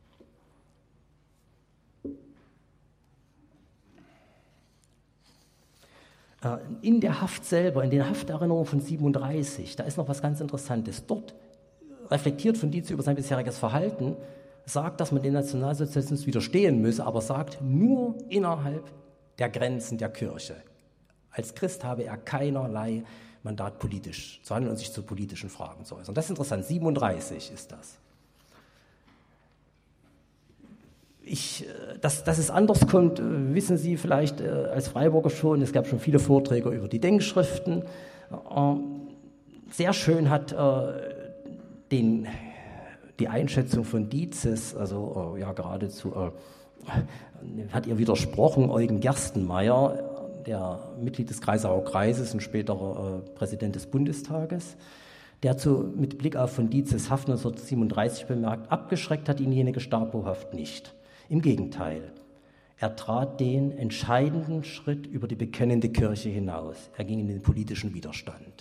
In der Haft selber, in den Hafterinnerungen von siebenunddreißig, da ist noch was ganz Interessantes. Dort reflektiert von Dietze über sein bisheriges Verhalten, sagt, dass man dem Nationalsozialismus widerstehen müsse, aber sagt, nur innerhalb der Grenzen der Kirche. Als Christ habe er keinerlei Mandat politisch zu handeln und sich zu politischen Fragen zu äußern. Das ist interessant, siebenunddreißig ist das. Ich, dass, dass es anders kommt, wissen Sie vielleicht als Freiburger schon. Es gab schon viele Vorträge über die Denkschriften. Sehr schön hat den, die Einschätzung von Dietzes, also ja geradezu, hat ihr widersprochen, Eugen Gerstenmaier, der Mitglied des Kreisauer Kreises und späterer äh, Präsident des Bundestages, der zu, mit Blick auf von Dietzes Haft neunzehnhundertsiebenunddreißig bemerkt, abgeschreckt hat ihn jene Gestapo-Haft nicht. Im Gegenteil, er trat den entscheidenden Schritt über die bekennende Kirche hinaus. Er ging in den politischen Widerstand.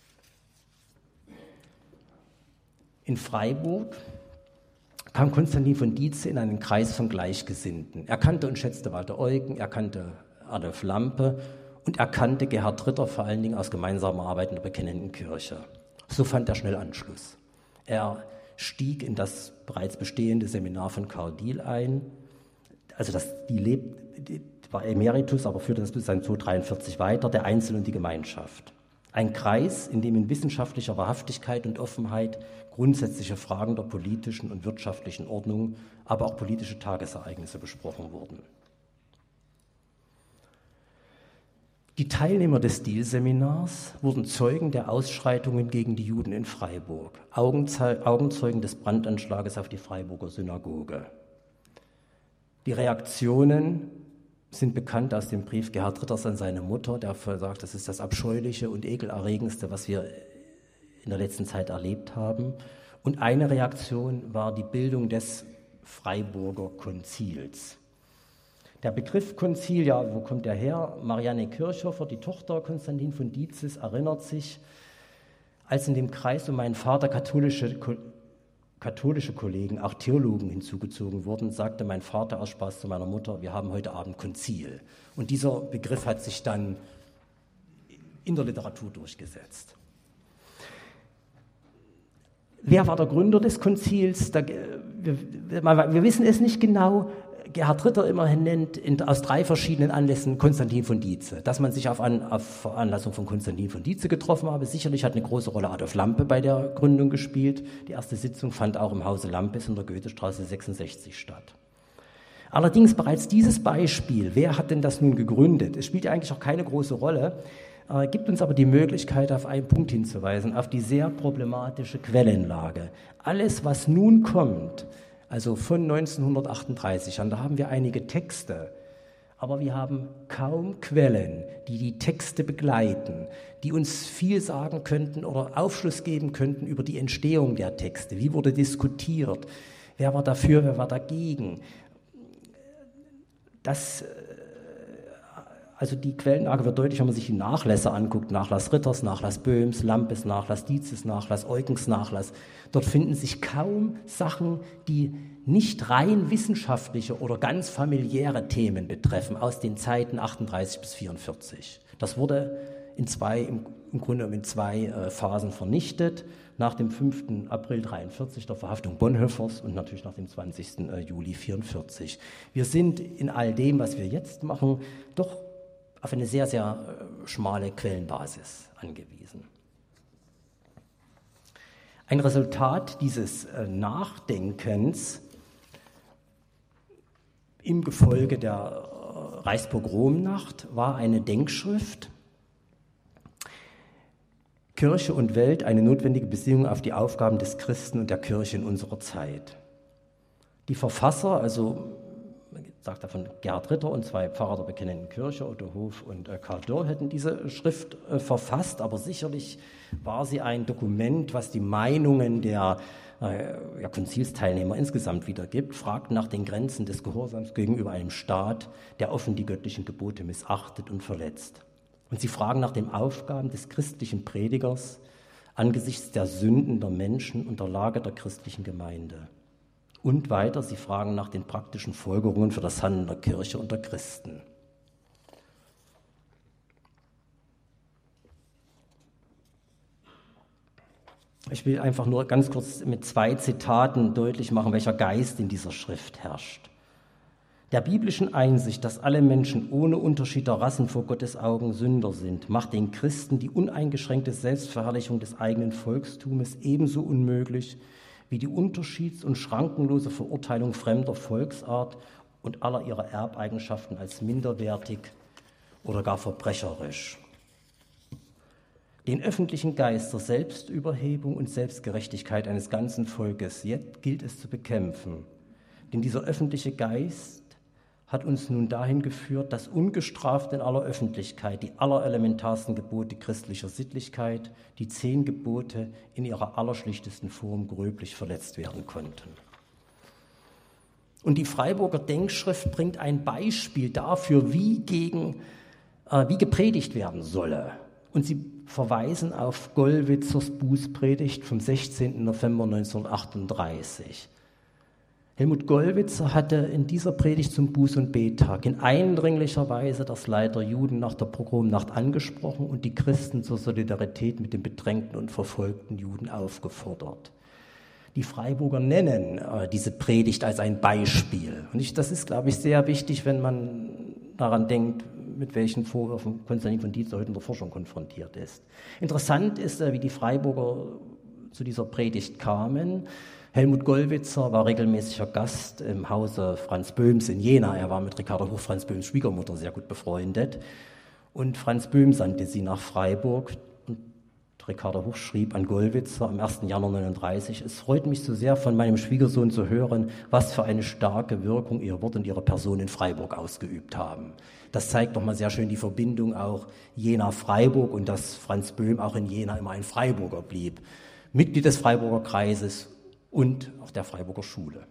In Freiburg kam Konstantin von Dietze in einen Kreis von Gleichgesinnten. Er kannte und schätzte Walter Eugen, er kannte Adolf Lampe und er kannte Gerhard Ritter vor allen Dingen aus gemeinsamer Arbeit in der bekennenden Kirche. So fand er schnell Anschluss. Er stieg in das bereits bestehende Seminar von Karl Diehl ein. Also das, die lebt, die war Emeritus, aber führte das bis neunzehnhundertdreiundvierzig weiter, der Einzel und die Gemeinschaft. Ein Kreis, in dem in wissenschaftlicher Wahrhaftigkeit und Offenheit grundsätzliche Fragen der politischen und wirtschaftlichen Ordnung, aber auch politische Tagesereignisse besprochen wurden. Die Teilnehmer des Diehl-Seminars wurden Zeugen der Ausschreitungen gegen die Juden in Freiburg, Augenzeugen des Brandanschlages auf die Freiburger Synagoge. Die Reaktionen sind bekannt aus dem Brief Gerhard Ritters an seine Mutter, der sagt, das ist das Abscheuliche und Ekelerregendste, was wir in der letzten Zeit erlebt haben. Und eine Reaktion war die Bildung des Freiburger Konzils. Der Begriff Konzil, ja, wo kommt der her? Marianne Kirchhofer, die Tochter Konstantin von Dietzes, erinnert sich, als in dem Kreis um meinen Vater katholische, katholische Kollegen, auch Theologen hinzugezogen wurden, sagte mein Vater aus Spaß zu meiner Mutter, wir haben heute Abend Konzil. Und dieser Begriff hat sich dann in der Literatur durchgesetzt. Wer war der Gründer des Konzils? Da, wir, wir wissen es nicht genau. Gerhard Ritter immerhin nennt in, aus drei verschiedenen Anlässen Konstantin von Dietze. Dass man sich auf, An, auf Veranlassung von Konstantin von Dietze getroffen habe, sicherlich hat eine große Rolle Adolf Lampe bei der Gründung gespielt. Die erste Sitzung fand auch im Hause Lampes in der Goethestraße sechsundsechzig statt. Allerdings bereits dieses Beispiel, wer hat denn das nun gegründet? Es spielt ja eigentlich auch keine große Rolle. äh, gibt uns aber die Möglichkeit, auf einen Punkt hinzuweisen, auf die sehr problematische Quellenlage. Alles, was nun kommt, also von neunzehnhundertachtunddreißig an, da haben wir einige Texte, aber wir haben kaum Quellen, die die Texte begleiten, die uns viel sagen könnten oder Aufschluss geben könnten über die Entstehung der Texte. Wie wurde diskutiert? Wer war dafür, wer war dagegen? Das, also die Quellenlage wird deutlich, wenn man sich die Nachlässe anguckt, Nachlass Ritters, Nachlass Böhms, Lampes Nachlass, Dietzes Nachlass, Eugens Nachlass. Dort finden sich kaum Sachen, die nicht rein wissenschaftliche oder ganz familiäre Themen betreffen aus den Zeiten achtunddreißig bis vierundvierzig. Das wurde in zwei, im, im Grunde in zwei äh, Phasen vernichtet. Nach dem fünften April dreiundvierzig, der Verhaftung Bonhoeffers, und natürlich nach dem zwanzigsten Juli vierundvierzig. Wir sind in all dem, was wir jetzt machen, doch auf eine sehr, sehr äh, schmale Quellenbasis angewiesen. Ein Resultat dieses äh, Nachdenkens im Gefolge der äh, Reichspogromnacht war eine Denkschrift, Kirche und Welt, eine notwendige Besinnung auf die Aufgaben des Christen und der Kirche in unserer Zeit. Die Verfasser, also man sagt davon Gerhard Ritter und zwei Pfarrer der Bekennenden Kirche, Otto Hof und äh, Karl Dörr, hätten diese Schrift äh, verfasst, aber sicherlich war sie ein Dokument, was die Meinungen der äh, ja, Konzilsteilnehmer insgesamt wiedergibt, fragt nach den Grenzen des Gehorsams gegenüber einem Staat, der offen die göttlichen Gebote missachtet und verletzt. Und sie fragen nach den Aufgaben des christlichen Predigers angesichts der Sünden der Menschen und der Lage der christlichen Gemeinde. Und weiter, sie fragen nach den praktischen Folgerungen für das Handeln der Kirche und der Christen. Ich will einfach nur ganz kurz mit zwei Zitaten deutlich machen, welcher Geist in dieser Schrift herrscht. Der biblischen Einsicht, dass alle Menschen ohne Unterschied der Rassen vor Gottes Augen Sünder sind, macht den Christen die uneingeschränkte Selbstverherrlichung des eigenen Volkstumes ebenso unmöglich wie die unterschieds- und schrankenlose Verurteilung fremder Volksart und aller ihrer Erbeigenschaften als minderwertig oder gar verbrecherisch. Den öffentlichen Geist der Selbstüberhebung und Selbstgerechtigkeit eines ganzen Volkes jetzt gilt es zu bekämpfen, denn dieser öffentliche Geist hat uns nun dahin geführt, dass ungestraft in aller Öffentlichkeit die allerelementarsten Gebote christlicher Sittlichkeit, die zehn Gebote in ihrer allerschlichtesten Form gröblich verletzt werden konnten. Und die Freiburger Denkschrift bringt ein Beispiel dafür, wie, gegen, äh, wie gepredigt werden solle. Und sie verweisen auf Gollwitzers Bußpredigt vom sechzehnten November neunzehnhundertachtunddreißig. Helmut Gollwitzer hatte in dieser Predigt zum Buß- und Bettag in eindringlicher Weise das Leid der Juden nach der Pogromnacht angesprochen und die Christen zur Solidarität mit den bedrängten und verfolgten Juden aufgefordert. Die Freiburger nennen äh, diese Predigt als ein Beispiel. Und ich, das ist, glaube ich, sehr wichtig, wenn man daran denkt, mit welchen Vorwürfen Konstantin von Dietz heute in der Forschung konfrontiert ist. Interessant ist, äh, wie die Freiburger zu dieser Predigt kamen. Helmut Gollwitzer war regelmäßiger Gast im Hause Franz Böhms in Jena. Er war mit Ricarda Huch, Franz Böhms Schwiegermutter, sehr gut befreundet. Und Franz Böhm sandte sie nach Freiburg. Und Ricarda Huch schrieb an Gollwitzer am ersten Januar neununddreißig: Es freut mich so sehr, von meinem Schwiegersohn zu hören, was für eine starke Wirkung ihr Wort und ihre Person in Freiburg ausgeübt haben. Das zeigt doch mal sehr schön die Verbindung auch Jena-Freiburg und dass Franz Böhm auch in Jena immer ein Freiburger blieb. Mitglied des Freiburger Kreises und auch der Freiburger Schule.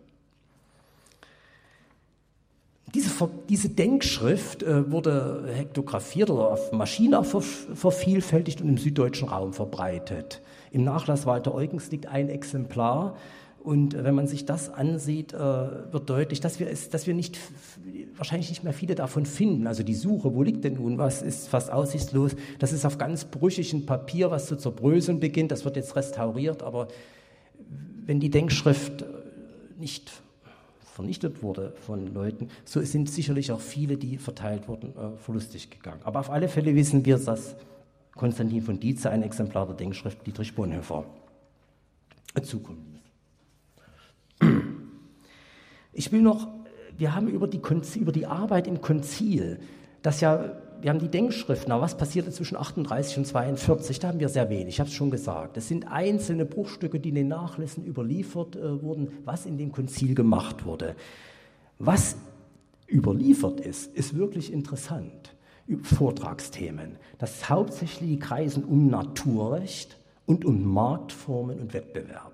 Diese, diese Denkschrift äh, wurde hektografiert oder auf Maschine ver, vervielfältigt und im süddeutschen Raum verbreitet. Im Nachlass Walter Eugens liegt ein Exemplar und äh, wenn man sich das ansieht, äh, wird deutlich, dass wir, es, dass wir nicht, wahrscheinlich nicht mehr viele davon finden. Also die Suche, wo liegt denn nun was, ist fast aussichtslos. Das ist auf ganz brüchigem Papier, was zu zerbröseln beginnt. Das wird jetzt restauriert, aber wenn die Denkschrift nicht vernichtet wurde von Leuten, so sind sicherlich auch viele, die verteilt wurden, verlustig gegangen. Aber auf alle Fälle wissen wir, dass Konstantin von Dietze ein Exemplar der Denkschrift Dietrich Bonhoeffer zukommen ließ. Ich will noch, wir haben über die, Konzil, über die Arbeit im Konzil, das ja wir haben die Denkschriften, aber was passierte zwischen achtunddreißig und zweiundvierzig? Da haben wir sehr wenig, ich habe es schon gesagt. Es sind einzelne Bruchstücke, die in den Nachlässen überliefert äh, wurden, was in dem Konzil gemacht wurde. Was überliefert ist, ist wirklich interessant. Vortragsthemen, das hauptsächlich kreisen um Naturrecht und um Marktformen und Wettbewerb.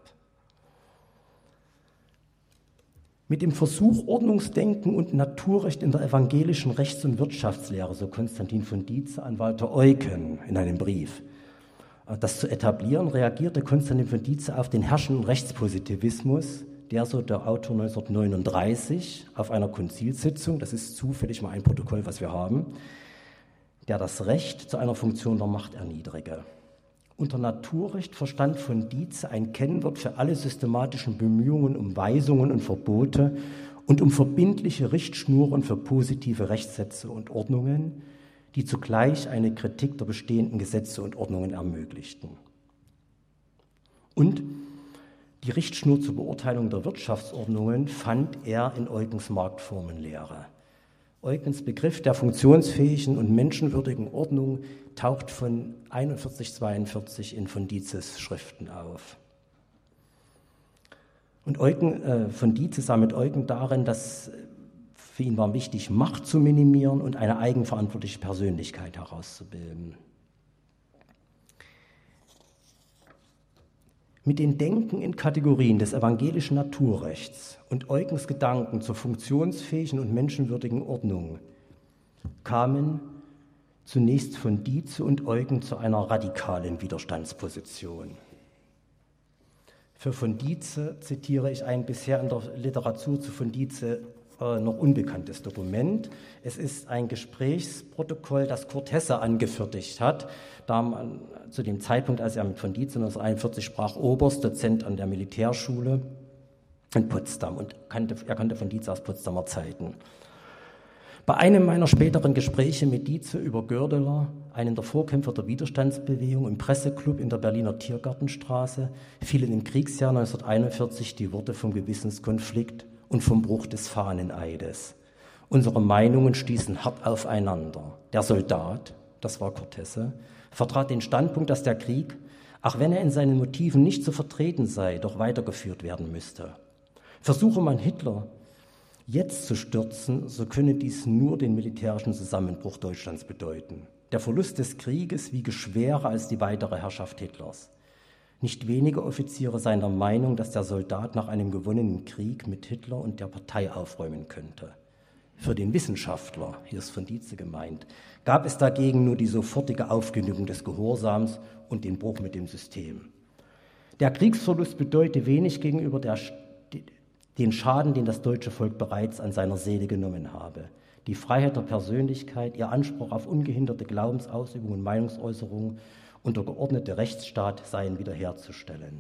Mit dem Versuch, Ordnungsdenken und Naturrecht in der evangelischen Rechts- und Wirtschaftslehre, so Konstantin von Dietze an Walter Eucken in einem Brief, das zu etablieren, reagierte Konstantin von Dietze auf den herrschenden Rechtspositivismus, der, so der Autor neunzehnhundertneununddreißig, auf einer Konzilssitzung, das ist zufällig mal ein Protokoll, was wir haben, der das Recht zu einer Funktion der Macht erniedrige. Unter Naturrecht verstand von Dietze ein Kennwort für alle systematischen Bemühungen um Weisungen und Verbote und um verbindliche Richtschnuren für positive Rechtssätze und Ordnungen, die zugleich eine Kritik der bestehenden Gesetze und Ordnungen ermöglichten. Und die Richtschnur zur Beurteilung der Wirtschaftsordnungen fand er in Eugens Marktformenlehre. Eugens Begriff der funktionsfähigen und menschenwürdigen Ordnung taucht von einundvierzig, zweiundvierzig in von Dietzes Schriften auf. Und Eugen, äh, von Dietze sah mit Eugen darin, dass für ihn war wichtig, Macht zu minimieren und eine eigenverantwortliche Persönlichkeit herauszubilden. Mit den Denken in Kategorien des evangelischen Naturrechts und Eugens Gedanken zur funktionsfähigen und menschenwürdigen Ordnung kamen zunächst von Dietze und Eugen zu einer radikalen Widerstandsposition. Für von Dietze zitiere ich ein bisher in der Literatur zu von Dietze äh, noch unbekanntes Dokument. Es ist ein Gesprächsprotokoll, das Kurt Hesse angefertigt hat. Da man, zu dem Zeitpunkt, als er mit von Dietze neunzehnhunderteinundvierzig sprach, Oberst, Dozent an der Militärschule in Potsdam und kannte, er kannte von Dietze aus Potsdamer Zeiten. Bei einem meiner späteren Gespräche mit Dietze über Gördeler, einen der Vorkämpfer der Widerstandsbewegung im Presseclub in der Berliner Tiergartenstraße, fielen im Kriegsjahr neunzehnhunderteinundvierzig die Worte vom Gewissenskonflikt und vom Bruch des Fahneneides. Unsere Meinungen stießen hart aufeinander. Der Soldat, das war Kurt Hesse, vertrat den Standpunkt, dass der Krieg, auch wenn er in seinen Motiven nicht zu vertreten sei, doch weitergeführt werden müsste. Versuche man Hitler jetzt zu stürzen, so könne dies nur den militärischen Zusammenbruch Deutschlands bedeuten. Der Verlust des Krieges wiege schwerer als die weitere Herrschaft Hitlers. Nicht wenige Offiziere seien der Meinung, dass der Soldat nach einem gewonnenen Krieg mit Hitler und der Partei aufräumen könnte. Für den Wissenschaftler, hier ist von Dietze gemeint, gab es dagegen nur die sofortige Aufkündigung des Gehorsams und den Bruch mit dem System. Der Kriegsverlust bedeute wenig gegenüber der den Schaden, den das deutsche Volk bereits an seiner Seele genommen habe. Die Freiheit der Persönlichkeit, ihr Anspruch auf ungehinderte Glaubensausübung und Meinungsäußerung und der geordnete Rechtsstaat seien wiederherzustellen.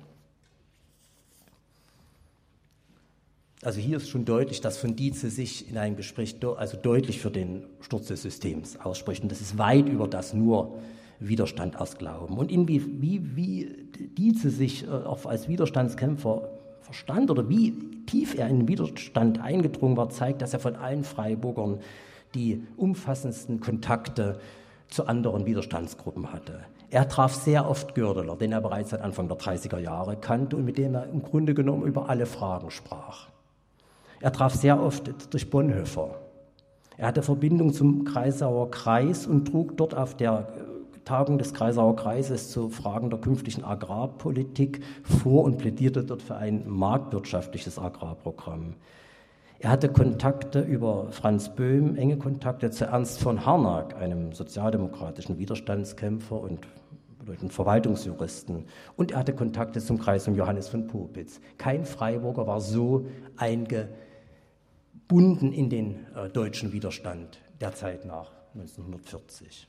Also hier ist schon deutlich, dass von Dietze sich in einem Gespräch also deutlich für den Sturz des Systems ausspricht. Und das ist weit über das nur Widerstand aus Glauben. Und in wie, wie, wie Dietze sich auch als Widerstandskämpfer verstand oder wie tief er in den Widerstand eingedrungen war, zeigt, dass er von allen Freiburgern die umfassendsten Kontakte zu anderen Widerstandsgruppen hatte. Er traf sehr oft Gördeler, den er bereits seit Anfang der dreißiger Jahre kannte und mit dem er im Grunde genommen über alle Fragen sprach. Er traf sehr oft durch Bonhoeffer. Er hatte Verbindung zum Kreisauer Kreis und trug dort auf der Tagung des Kreisauer Kreises zu Fragen der künftigen Agrarpolitik vor und plädierte dort für ein marktwirtschaftliches Agrarprogramm. Er hatte Kontakte über Franz Böhm, enge Kontakte zu Ernst von Harnack, einem sozialdemokratischen Widerstandskämpfer und bedeutenden Verwaltungsjuristen. Und er hatte Kontakte zum Kreis um Johannes von Popitz. Kein Freiburger war so eingebunden in den äh, deutschen Widerstand der Zeit nach neunzehnhundertvierzig.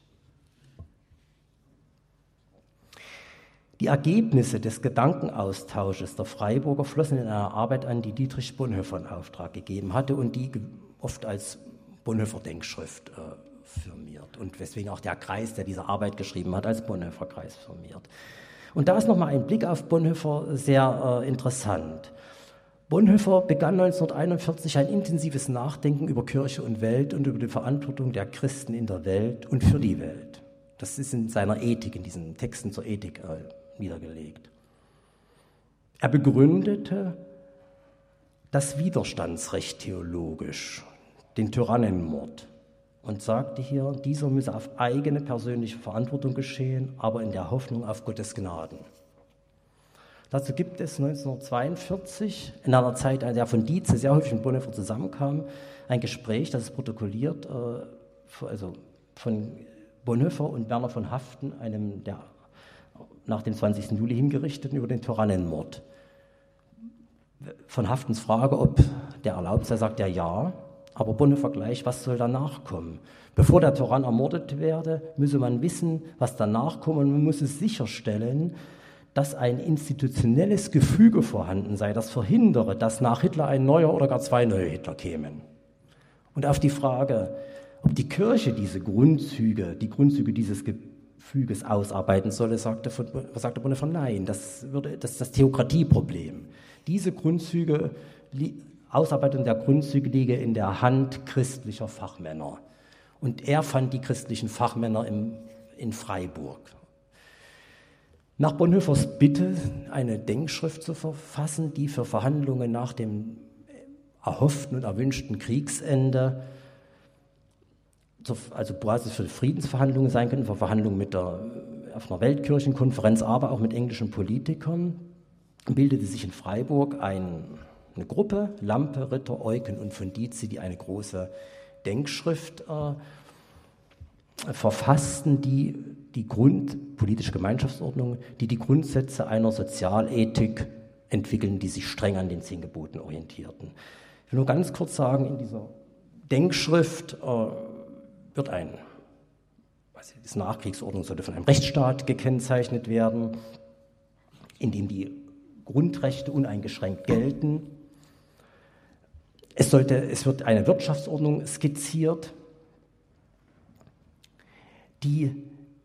Die Ergebnisse des Gedankenaustausches der Freiburger flossen in einer Arbeit an, die Dietrich Bonhoeffer in Auftrag gegeben hatte und die oft als Bonhoeffer-Denkschrift äh, firmiert und weswegen auch der Kreis, der diese Arbeit geschrieben hat, als Bonhoeffer-Kreis firmiert. Und da ist nochmal ein Blick auf Bonhoeffer sehr äh, interessant. Bonhoeffer begann neunzehnhunderteinundvierzig ein intensives Nachdenken über Kirche und Welt und über die Verantwortung der Christen in der Welt und für die Welt. Das ist in seiner Ethik, in diesen Texten zur Ethik äh, niedergelegt. Er begründete das Widerstandsrecht theologisch, den Tyrannenmord, und sagte hier, dieser müsse auf eigene persönliche Verantwortung geschehen, aber in der Hoffnung auf Gottes Gnaden. Dazu gibt es neunzehnhundertzweiundvierzig, in einer Zeit, in der von Dietze sehr häufig mit Bonhoeffer zusammenkam, ein Gespräch, das ist protokolliert, äh, also von Bonhoeffer und Werner von Haften, einem der nach dem zwanzigsten Juli hingerichteten, über den Tyrannenmord. Von Haftens Frage, ob der erlaubt sei, sagt er ja, aber Bonhoeffer gleich, was soll danach kommen? Bevor der Tyrann ermordet werde, müsse man wissen, was danach kommt, und man muss es sicherstellen, dass ein institutionelles Gefüge vorhanden sei, das verhindere, dass nach Hitler ein neuer oder gar zwei neue Hitler kämen. Und auf die Frage, ob die Kirche diese Grundzüge, die Grundzüge dieses Gefüges ausarbeiten solle, sagte, sagte Bonhoeffer, nein, das, würde, das ist das Theokratieproblem. Diese Grundzüge, Ausarbeitung der Grundzüge liege in der Hand christlicher Fachmänner. Und er fand die christlichen Fachmänner im, in Freiburg. Nach Bonhoeffers Bitte, eine Denkschrift zu verfassen, die für Verhandlungen nach dem erhofften und erwünschten Kriegsende, also Basis für Friedensverhandlungen sein könnten, für Verhandlungen mit der, auf einer Weltkirchenkonferenz, aber auch mit englischen Politikern, bildete sich in Freiburg ein, eine Gruppe, Lampe, Ritter, Eucken und von Dietze, die eine große Denkschrift äh, verfassten, die die Grund, politische Gemeinschaftsordnung, die die Grundsätze einer Sozialethik entwickeln, die sich streng an den zehn Geboten orientierten. Ich will nur ganz kurz sagen, in dieser Denkschrift äh, wird ein, also die Nachkriegsordnung sollte von einem Rechtsstaat gekennzeichnet werden, in dem die Grundrechte uneingeschränkt gelten. Es, sollte, es wird eine Wirtschaftsordnung skizziert, die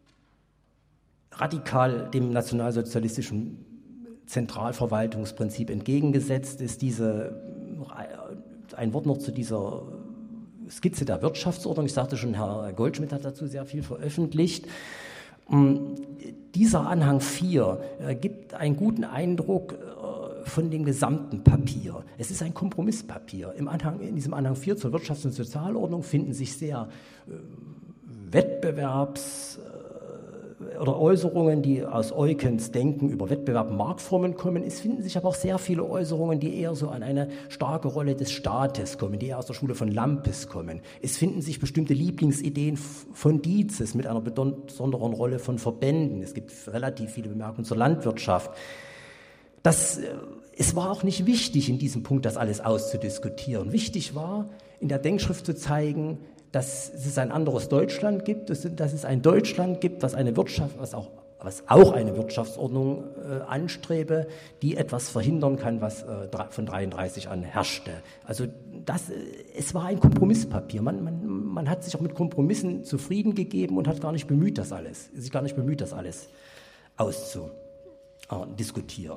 radikal dem nationalsozialistischen Zentralverwaltungsprinzip entgegengesetzt ist. Diese, ein Wort noch zu dieser Skizze der Wirtschaftsordnung. Ich sagte schon, Herr Goldschmidt hat dazu sehr viel veröffentlicht. Dieser Anhang vier gibt einen guten Eindruck von dem gesamten Papier. Es ist ein Kompromisspapier. Im Anhang, in diesem Anhang vier zur Wirtschafts- und Sozialordnung finden sich sehr Wettbewerbs- oder Äußerungen, die aus Eukens Denken über Wettbewerb und Marktformen kommen. Es finden sich aber auch sehr viele Äußerungen, die eher so an eine starke Rolle des Staates kommen, die eher aus der Schule von Lampes kommen. Es finden sich bestimmte Lieblingsideen von Dietzes mit einer besonderen Rolle von Verbänden. Es gibt relativ viele Bemerkungen zur Landwirtschaft. Das, es war auch nicht wichtig, in diesem Punkt das alles auszudiskutieren. Wichtig war, in der Denkschrift zu zeigen, dass es ein anderes Deutschland gibt, dass es ein Deutschland gibt, was eine Wirtschaft, was auch, was auch eine Wirtschaftsordnung äh, anstrebe, die etwas verhindern kann, was äh, von dreiunddreißig an herrschte. Also das, äh, es war ein Kompromisspapier. Man, man, man hat sich auch mit Kompromissen zufrieden gegeben und hat gar nicht bemüht, das alles, sich gar nicht bemüht, das alles auszudiskutieren.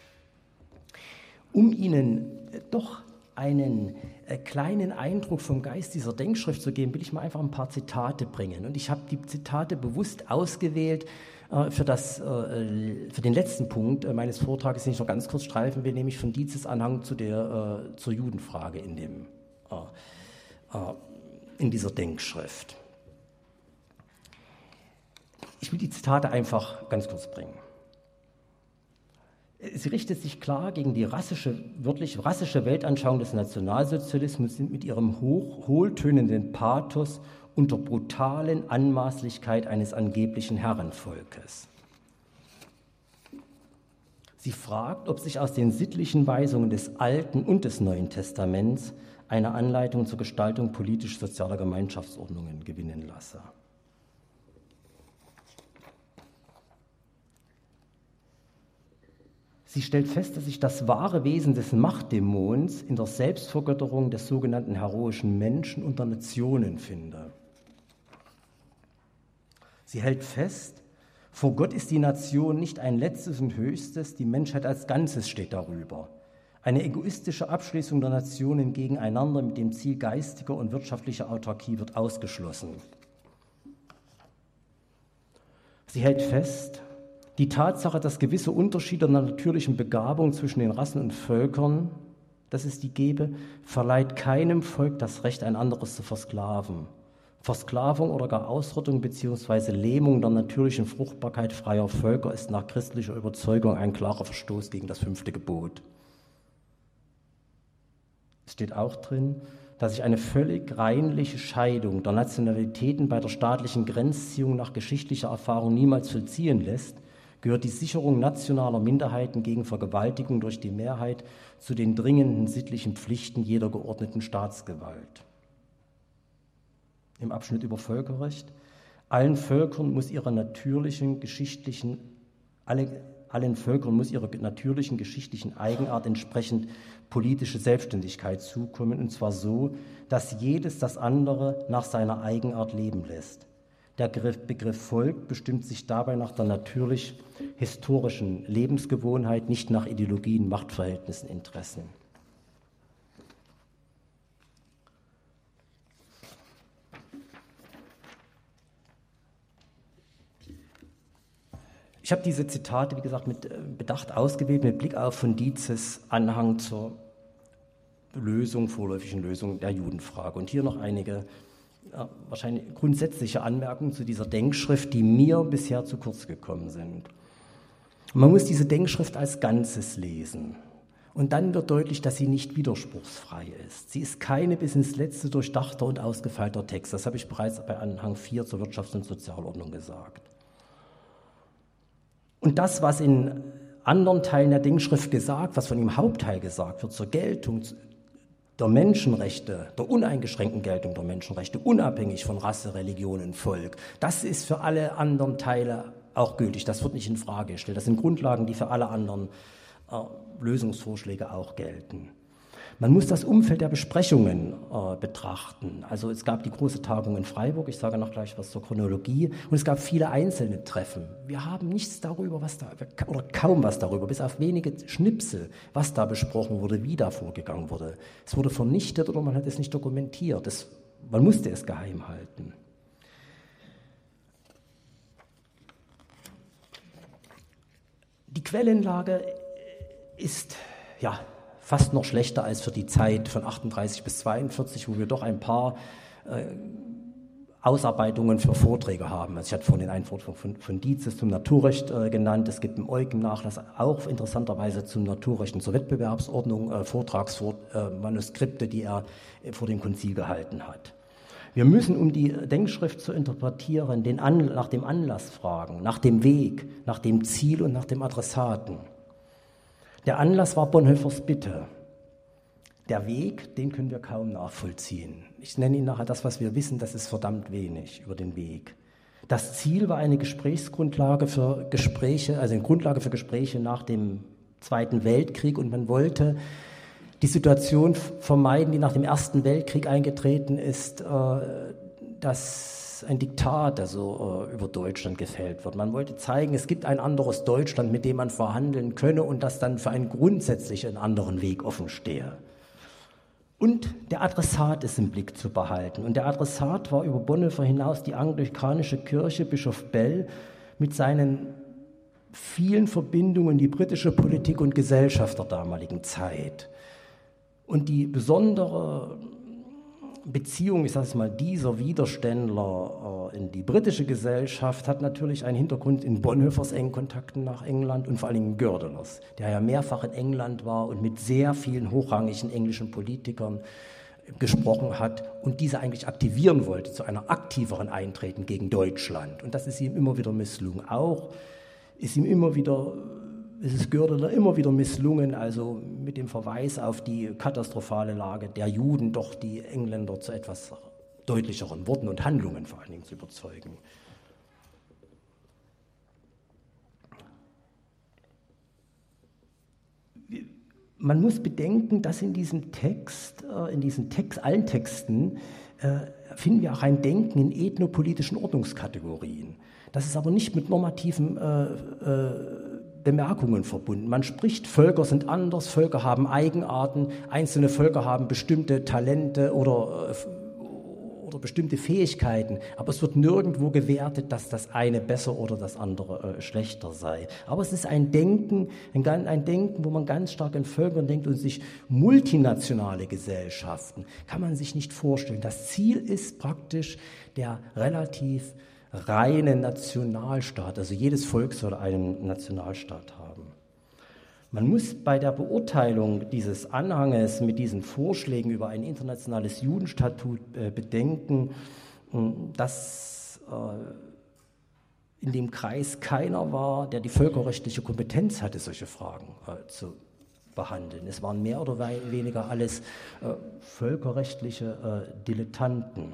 Um Ihnen äh, doch einen äh, kleinen Eindruck vom Geist dieser Denkschrift zu geben, will ich mal einfach ein paar Zitate bringen. Und ich habe die Zitate bewusst ausgewählt äh, für, das, äh, für den letzten Punkt äh, meines Vortrages, den ich noch ganz kurz streifen will, nämlich von Dietzes Anhang zu der, äh, zur Judenfrage in, dem, äh, äh, in dieser Denkschrift. Ich will die Zitate einfach ganz kurz bringen. Sie richtet sich klar gegen die rassische, wörtlich rassische Weltanschauung des Nationalsozialismus mit ihrem hoch, hohltönenden Pathos und der brutalen Anmaßlichkeit eines angeblichen Herrenvolkes. Sie fragt, ob sich aus den sittlichen Weisungen des Alten und des Neuen Testaments eine Anleitung zur Gestaltung politisch-sozialer Gemeinschaftsordnungen gewinnen lasse. Sie stellt fest, dass sich das wahre Wesen des Machtdämons in der Selbstvergötterung des sogenannten heroischen Menschen und der Nationen finde. Sie hält fest, vor Gott ist die Nation nicht ein letztes und höchstes, die Menschheit als Ganzes steht darüber. Eine egoistische Abschließung der Nationen gegeneinander mit dem Ziel geistiger und wirtschaftlicher Autarkie wird ausgeschlossen. Sie hält fest, die Tatsache, dass gewisse Unterschiede der natürlichen Begabung zwischen den Rassen und Völkern, dass es die gebe, verleiht keinem Volk das Recht, ein anderes zu versklaven. Versklavung oder gar Ausrottung bzw. Lähmung der natürlichen Fruchtbarkeit freier Völker ist nach christlicher Überzeugung ein klarer Verstoß gegen das fünfte Gebot. Es steht auch drin, dass sich eine völlig reinliche Scheidung der Nationalitäten bei der staatlichen Grenzziehung nach geschichtlicher Erfahrung niemals vollziehen lässt, gehört die Sicherung nationaler Minderheiten gegen Vergewaltigung durch die Mehrheit zu den dringenden sittlichen Pflichten jeder geordneten Staatsgewalt. Im Abschnitt über Völkerrecht: Allen Völkern muss ihre natürlichen geschichtlichen, alle, allen Völkern muss ihrer natürlichen geschichtlichen Eigenart entsprechend politische Selbstständigkeit zukommen, und zwar so, dass jedes das andere nach seiner Eigenart leben lässt. Der Begriff Volk bestimmt sich dabei nach der natürlich historischen Lebensgewohnheit, nicht nach Ideologien, Machtverhältnissen, Interessen. Ich habe diese Zitate, wie gesagt, mit Bedacht ausgewählt, mit Blick auf von Dietzes Anhang zur Lösung, vorläufigen Lösung der Judenfrage. Und hier noch einige ja, wahrscheinlich grundsätzliche Anmerkungen zu dieser Denkschrift, die mir bisher zu kurz gekommen sind. Man muss diese Denkschrift als Ganzes lesen. Und dann wird deutlich, dass sie nicht widerspruchsfrei ist. Sie ist keine bis ins Letzte durchdachter und ausgefeilter Text. Das habe ich bereits bei Anhang vier zur Wirtschafts- und Sozialordnung gesagt. Und das, was in anderen Teilen der Denkschrift gesagt, was von dem Hauptteil gesagt wird, zur Geltung der Menschenrechte, der uneingeschränkten Geltung der Menschenrechte, unabhängig von Rasse, Religion und Volk, das ist für alle anderen Teile auch gültig. Das wird nicht in Frage gestellt. Das sind Grundlagen, die für alle anderen äh, Lösungsvorschläge auch gelten. Man muss das Umfeld der Besprechungen äh, betrachten. Also es gab die große Tagung in Freiburg, ich sage noch gleich was zur Chronologie, und es gab viele einzelne Treffen. Wir haben nichts darüber, was da, oder kaum was darüber, bis auf wenige Schnipsel, was da besprochen wurde, wie da vorgegangen wurde. Es wurde vernichtet oder man hat es nicht dokumentiert. Es, man musste es geheim halten. Die Quellenlage ist, ja, fast noch schlechter als für die Zeit von achtunddreißig bis zweiundvierzig, wo wir doch ein paar äh, Ausarbeitungen für Vorträge haben. Also ich hatte vorhin den einen Vortrag von, von Dietzes zum Naturrecht äh, genannt. Es gibt im Eugen-Nachlass auch interessanterweise zum Naturrecht und zur Wettbewerbsordnung äh, Vortragsmanuskripte, äh, die er äh, vor dem Konzil gehalten hat. Wir müssen, um die Denkschrift zu interpretieren, den An- nach dem Anlass fragen, nach dem Weg, nach dem Ziel und nach dem Adressaten. Der Anlass war Bonhoeffers Bitte. Der Weg, den können wir kaum nachvollziehen. Ich nenne Ihnen nachher das, was wir wissen, das ist verdammt wenig über den Weg. Das Ziel war eine Gesprächsgrundlage für Gespräche, also eine Grundlage für Gespräche nach dem Zweiten Weltkrieg, und man wollte die Situation vermeiden, die nach dem Ersten Weltkrieg eingetreten ist, dass ein Diktat also über Deutschland gefällt wird. Man wollte zeigen, es gibt ein anderes Deutschland, mit dem man verhandeln könne und das dann für einen grundsätzlichen anderen Weg offen stehe. Und der Adressat ist im Blick zu behalten. Und der Adressat war über Bonhoeffer hinaus die anglikanische Kirche, Bischof Bell, mit seinen vielen Verbindungen, die britische Politik und Gesellschaft der damaligen Zeit. Und die besondere Beziehung, ich sage es mal, dieser Widerständler äh, in die britische Gesellschaft hat natürlich einen Hintergrund in Bonhoeffers engen Kontakten nach England und vor allem in Gördelers, der ja mehrfach in England war und mit sehr vielen hochrangigen englischen Politikern gesprochen hat und diese eigentlich aktivieren wollte zu einer aktiveren Eintreten gegen Deutschland. Und das ist ihm immer wieder misslungen. Auch ist ihm immer wieder Es ist Gördeler immer wieder misslungen, also mit dem Verweis auf die katastrophale Lage der Juden doch die Engländer zu etwas deutlicheren Worten und Handlungen vor allen Dingen zu überzeugen. Man muss bedenken, dass in diesem Text, in diesen Text, allen Texten, finden wir auch ein Denken in ethnopolitischen Ordnungskategorien. Das ist aber nicht mit normativen äh, äh, Bemerkungen verbunden. Man spricht, Völker sind anders, Völker haben Eigenarten, einzelne Völker haben bestimmte Talente oder, oder bestimmte Fähigkeiten, aber es wird nirgendwo gewertet, dass das eine besser oder das andere äh, schlechter sei. Aber es ist ein Denken, ein, ein Denken, wo man ganz stark in Völkern denkt und sich multinationale Gesellschaften kann man sich nicht vorstellen. Das Ziel ist praktisch der relativ reine Nationalstaat, also jedes Volk soll einen Nationalstaat haben. Man muss bei der Beurteilung dieses Anhanges mit diesen Vorschlägen über ein internationales Judenstatut äh, bedenken, dass äh, in dem Kreis keiner war, der die völkerrechtliche Kompetenz hatte, solche Fragen äh, zu behandeln. Es waren mehr oder weniger alles äh, völkerrechtliche äh, Dilettanten.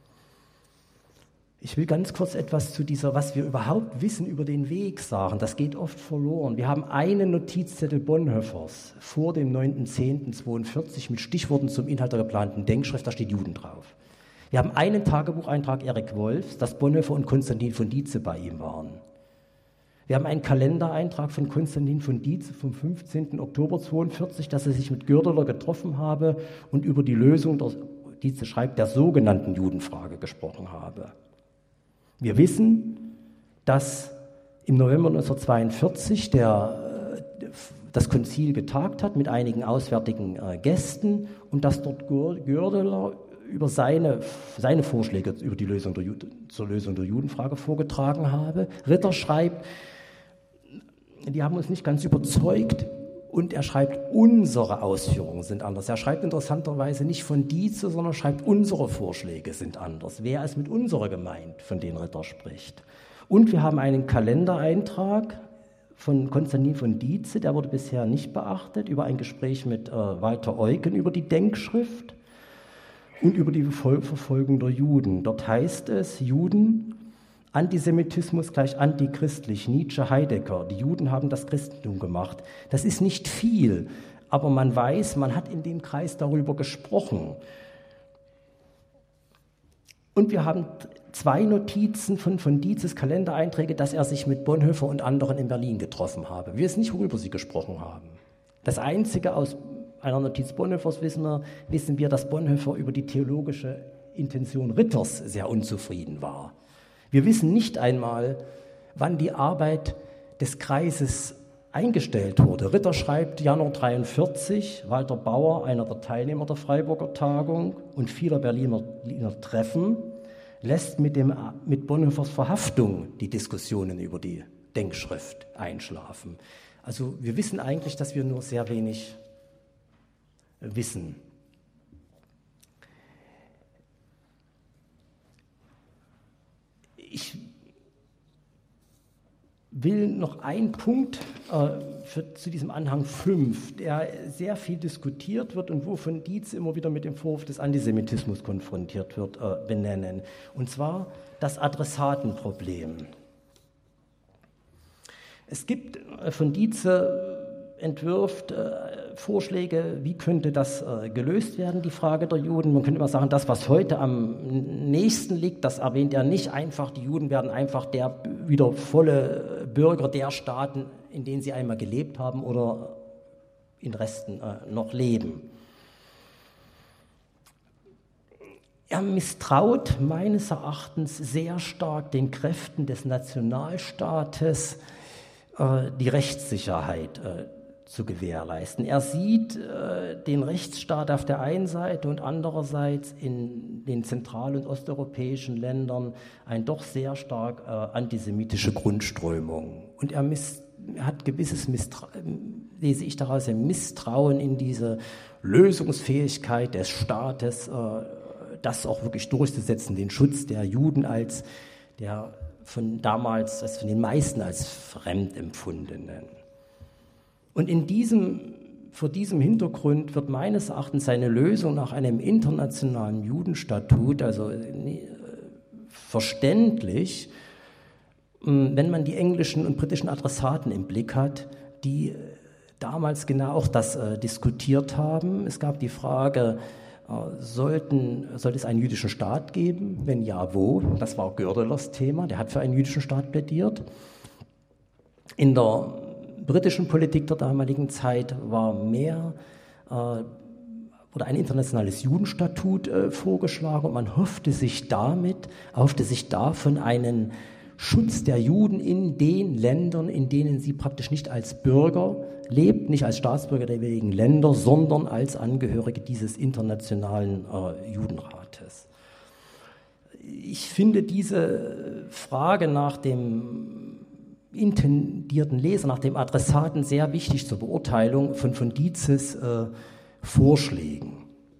Ich will ganz kurz etwas zu dieser, was wir überhaupt wissen über den Weg sagen. Das geht oft verloren. Wir haben einen Notizzettel Bonhoeffers vor dem neunten zehnten zweiundvierzig mit Stichworten zum Inhalt der geplanten Denkschrift, da steht Juden drauf. Wir haben einen Tagebucheintrag Erik Wolfs, dass Bonhoeffer und Konstantin von Dietze bei ihm waren. Wir haben einen Kalendereintrag von Konstantin von Dietze vom fünfzehnten Oktober zweiundvierzig, dass er sich mit Gördeler getroffen habe und über die Lösung, der, Dietze schreibt, der sogenannten Judenfrage gesprochen habe. Wir wissen, dass im November neunzehnhundertzweiundvierzig der, das Konzil getagt hat mit einigen auswärtigen äh, Gästen und dass dort Gördeler über seine, seine Vorschläge über die Lösung der, zur Lösung der Judenfrage vorgetragen habe. Ritter schreibt, die haben uns nicht ganz überzeugt. Und er schreibt, unsere Ausführungen sind anders. Er schreibt interessanterweise nicht von Dietze, sondern schreibt, unsere Vorschläge sind anders. Wer ist mit unserer gemeint, von denen Ritter spricht? Und wir haben einen Kalendereintrag von Konstantin von Dietze, der wurde bisher nicht beachtet, über ein Gespräch mit äh, Walter Eucken über die Denkschrift und über die Verfolgung der Juden. Dort heißt es, Juden, Antisemitismus gleich antichristlich, Nietzsche, Heidegger, die Juden haben das Christentum gemacht. Das ist nicht viel, aber man weiß, man hat in dem Kreis darüber gesprochen. Und wir haben zwei Notizen von, von Dietzes Kalendereinträge, dass er sich mit Bonhoeffer und anderen in Berlin getroffen habe. Wir wissen nicht, worüber sie gesprochen haben. Das Einzige aus einer Notiz Bonhoeffers wissen wir, wissen wir, dass Bonhoeffer über die theologische Intention Ritters sehr unzufrieden war. Wir wissen nicht einmal, wann die Arbeit des Kreises eingestellt wurde. Ritter schreibt Januar dreiundvierzig, Walter Bauer, einer der Teilnehmer der Freiburger Tagung und vieler Berliner, Berliner Treffen, lässt mit, dem, mit Bonhoeffers Verhaftung die Diskussionen über die Denkschrift einschlafen. Also wir wissen eigentlich, dass wir nur sehr wenig wissen. Ich will noch einen Punkt äh, für, zu diesem Anhang fünf, der sehr viel diskutiert wird und wo von Dietz immer wieder mit dem Vorwurf des Antisemitismus konfrontiert wird, äh, benennen. Und zwar das Adressatenproblem. Es gibt äh, von Dietze entwirft äh, Vorschläge, wie könnte das äh, gelöst werden, die Frage der Juden. Man könnte immer sagen, das, was heute am nächsten liegt, das erwähnt er nicht einfach. Die Juden werden einfach der wieder volle Bürger der Staaten, in denen sie einmal gelebt haben oder in Resten äh, noch leben. Er misstraut meines Erachtens sehr stark den Kräften des Nationalstaates, äh, die Rechtssicherheit äh, zu gewährleisten. Er sieht äh, den Rechtsstaat auf der einen Seite und andererseits in den zentral- und osteuropäischen Ländern eine doch sehr stark äh, antisemitische Grundströmung. Und er, miss, er hat gewisses Misstrauen, lese ich daraus, ein Misstrauen in diese Lösungsfähigkeit des Staates, äh, das auch wirklich durchzusetzen, den Schutz der Juden als der von damals, als von den meisten als fremd empfundenen. Und in diesem, vor diesem Hintergrund wird meines Erachtens seine Lösung nach einem internationalen Judenstatut, also äh, verständlich, wenn man die englischen und britischen Adressaten im Blick hat, die damals genau auch das äh, diskutiert haben. Es gab die Frage, äh, sollten, sollte es einen jüdischen Staat geben? Wenn ja, wo? Das war Gördelers Thema, der hat für einen jüdischen Staat plädiert. In der britischen Politik der damaligen Zeit war mehr, äh, wurde ein internationales Judenstatut äh, vorgeschlagen und man hoffte sich damit, hoffte sich davon einen Schutz der Juden in den Ländern, in denen sie praktisch nicht als Bürger lebt, nicht als Staatsbürger der jeweiligen Länder, sondern als Angehörige dieses internationalen äh, Judenrates. Ich finde diese Frage nach dem intendierten Leser, nach dem Adressaten sehr wichtig zur Beurteilung von, von Dietzes äh, Vorschlägen.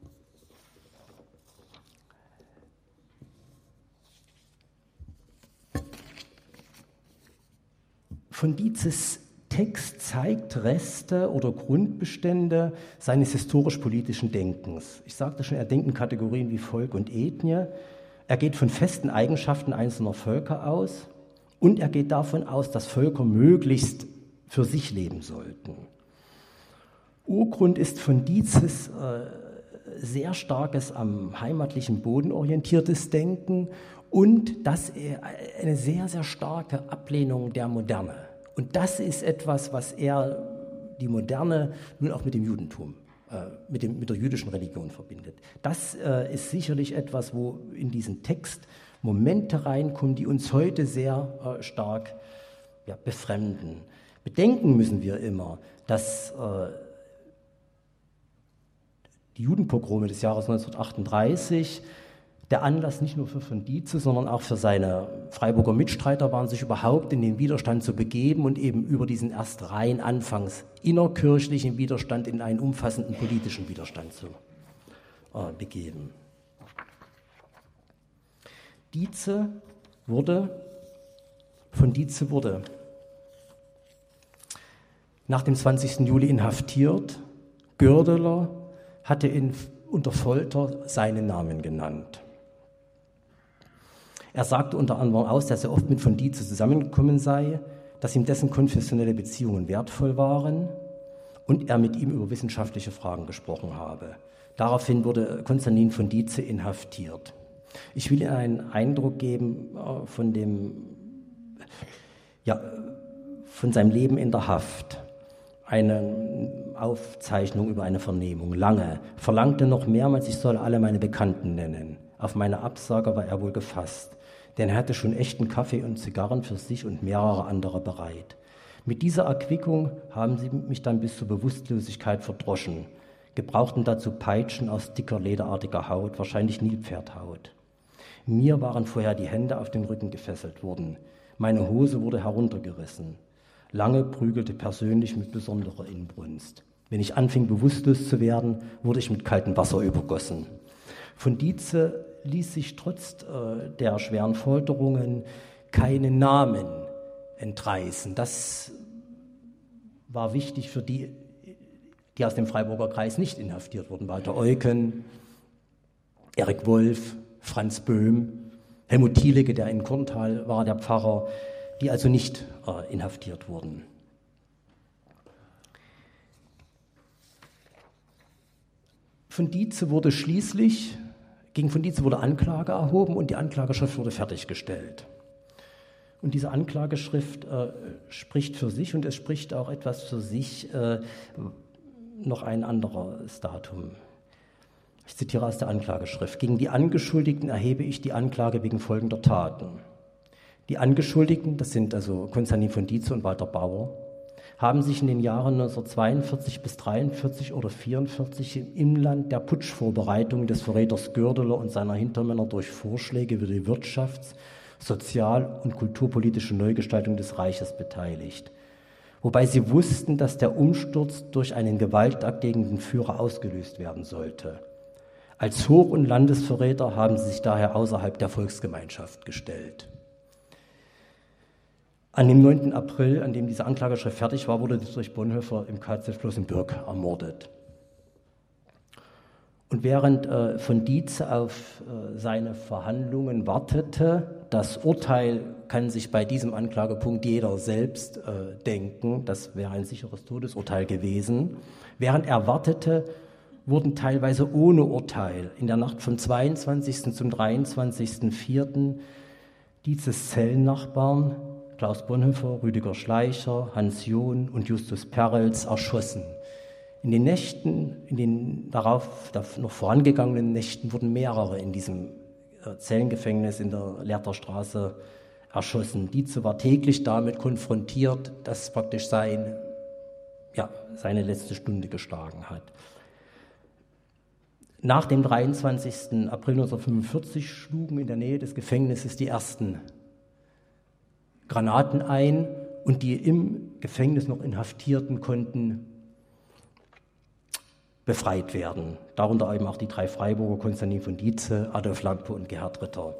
Von Dietzes Text zeigt Reste oder Grundbestände seines historisch-politischen Denkens. Ich sagte schon, er denkt in Kategorien wie Volk und Ethnie. Er geht von festen Eigenschaften einzelner Völker aus und er geht davon aus, dass Völker möglichst für sich leben sollten. Urgrund ist von Dietzes äh, sehr starkes am heimatlichen Boden orientiertes Denken und das eine sehr, sehr starke Ablehnung der Moderne. Und das ist etwas, was er, die Moderne, nun auch mit dem Judentum, äh, mit, dem, mit der jüdischen Religion verbindet. Das äh, ist sicherlich etwas, wo in diesen Text Momente reinkommen, die uns heute sehr äh, stark ja, befremden. Bedenken müssen wir immer, dass äh, die Judenpogrome des Jahres neunzehnhundertachtunddreißig der Anlass nicht nur für von Dietze, sondern auch für seine Freiburger Mitstreiter waren, sich überhaupt in den Widerstand zu begeben und eben über diesen erst rein anfangs innerkirchlichen Widerstand in einen umfassenden politischen Widerstand zu äh, begeben. Dietze wurde, von Dietze wurde nach dem zwanzigsten Juli inhaftiert. Gördeler hatte ihn unter Folter seinen Namen genannt. Er sagte unter anderem aus, dass er oft mit von Dietze zusammengekommen sei, dass ihm dessen konfessionelle Beziehungen wertvoll waren und er mit ihm über wissenschaftliche Fragen gesprochen habe. Daraufhin wurde Konstantin von Dietze inhaftiert. Ich will Ihnen einen Eindruck geben äh, von dem, ja, von seinem Leben in der Haft. Eine Aufzeichnung über eine Vernehmung, lange, verlangte noch mehrmals, ich solle alle meine Bekannten nennen. Auf meine Absage war er wohl gefasst, denn er hatte schon echten Kaffee und Zigarren für sich und mehrere andere bereit. Mit dieser Erquickung haben sie mich dann bis zur Bewusstlosigkeit verdroschen, gebrauchten dazu Peitschen aus dicker, lederartiger Haut, wahrscheinlich Nilpferdhaut. Mir waren vorher die Hände auf den Rücken gefesselt worden, meine Hose wurde heruntergerissen. Lange prügelte persönlich mit besonderer Inbrunst. Wenn ich anfing, bewusstlos zu werden, wurde ich mit kaltem Wasser übergossen. Von Dietze ließ sich trotz äh, der schweren Folterungen keine Namen entreißen. Das war wichtig für die, die aus dem Freiburger Kreis nicht inhaftiert wurden. Walter Eucken, Erik Wolf, Franz Böhm, Helmut Thielicke, der in Korntal war, der Pfarrer, die also nicht äh, inhaftiert wurden. Von Dietze wurde schließlich, gegen von Dietze wurde Anklage erhoben und die Anklageschrift wurde fertiggestellt. Und diese Anklageschrift äh, spricht für sich und es spricht auch etwas für sich, äh, noch ein anderes Datum. Ich zitiere aus der Anklageschrift. Gegen die Angeschuldigten erhebe ich die Anklage wegen folgender Taten. Die Angeschuldigten, das sind also Konstantin von Dietze und Walter Bauer, haben sich in den Jahren neunzehnhundertzweiundvierzig bis dreiundvierzig oder vierundvierzig im Inland der Putschvorbereitung des Verräters Gördeler und seiner Hintermänner durch Vorschläge über die Wirtschafts-, Sozial- und kulturpolitische Neugestaltung des Reiches beteiligt. Wobei sie wussten, dass der Umsturz durch einen gewaltakt gegen den Führer ausgelöst werden sollte. Als Hoch- und Landesverräter haben sie sich daher außerhalb der Volksgemeinschaft gestellt. An dem neunten April, an dem diese Anklageschrift fertig war, wurde Dietrich Bonhoeffer im K Z Flossenbürg ermordet. Und während äh, von Dietze auf äh, seine Verhandlungen wartete, das Urteil kann sich bei diesem Anklagepunkt jeder selbst äh, denken, das wäre ein sicheres Todesurteil gewesen. Während er wartete, wurden teilweise ohne Urteil in der Nacht vom zweiundzwanzigsten zum dreiundzwanzigsten vierten Dietzes Zellennachbarn Klaus Bonhoeffer, Rüdiger Schleicher, Hans John und Justus Perels erschossen. In den Nächten, in den darauf noch vorangegangenen Nächten wurden mehrere in diesem Zellengefängnis in der Lehrter Straße erschossen. Dietze war täglich damit konfrontiert, dass praktisch sein, ja, seine letzte Stunde geschlagen hat. Nach dem dreiundzwanzigsten April neunzehnhundertfünfundvierzig schlugen in der Nähe des Gefängnisses die ersten Granaten ein und die im Gefängnis noch Inhaftierten konnten befreit werden. Darunter eben auch die drei Freiburger, Konstantin von Dietze, Adolf Lampe und Gerhard Ritter.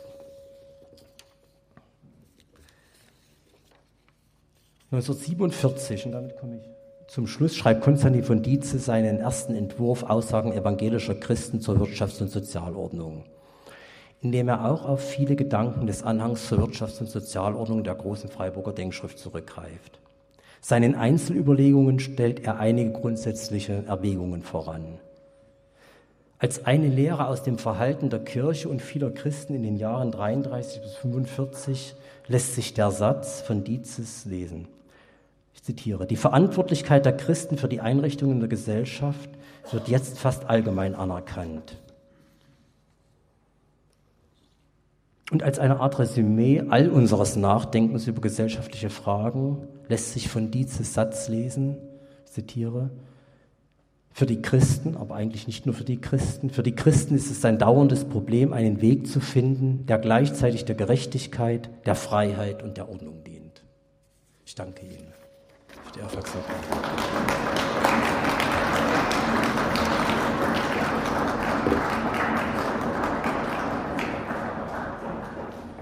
neunzehnhundertsiebenundvierzig, und damit komme ich zum Schluss, schreibt Konstantin von Dietze seinen ersten Entwurf Aussagen evangelischer Christen zur Wirtschafts- und Sozialordnung, in dem er auch auf viele Gedanken des Anhangs zur Wirtschafts- und Sozialordnung der großen Freiburger Denkschrift zurückgreift. Seinen Einzelüberlegungen stellt er einige grundsätzliche Erwägungen voran. Als eine Lehre aus dem Verhalten der Kirche und vieler Christen in den Jahren dreiunddreißig bis fünfundvierzig lässt sich der Satz von Dietzes lesen. Ich zitiere: Die Verantwortlichkeit der Christen für die Einrichtungen der Gesellschaft wird jetzt fast allgemein anerkannt. Und als eine Art Resümee all unseres Nachdenkens über gesellschaftliche Fragen lässt sich von Dietzes Satz lesen, ich zitiere: Für die Christen, aber eigentlich nicht nur für die Christen, für die Christen ist es ein dauerndes Problem, einen Weg zu finden, der gleichzeitig der Gerechtigkeit, der Freiheit und der Ordnung dient. Ich danke Ihnen für die Aufmerksamkeit.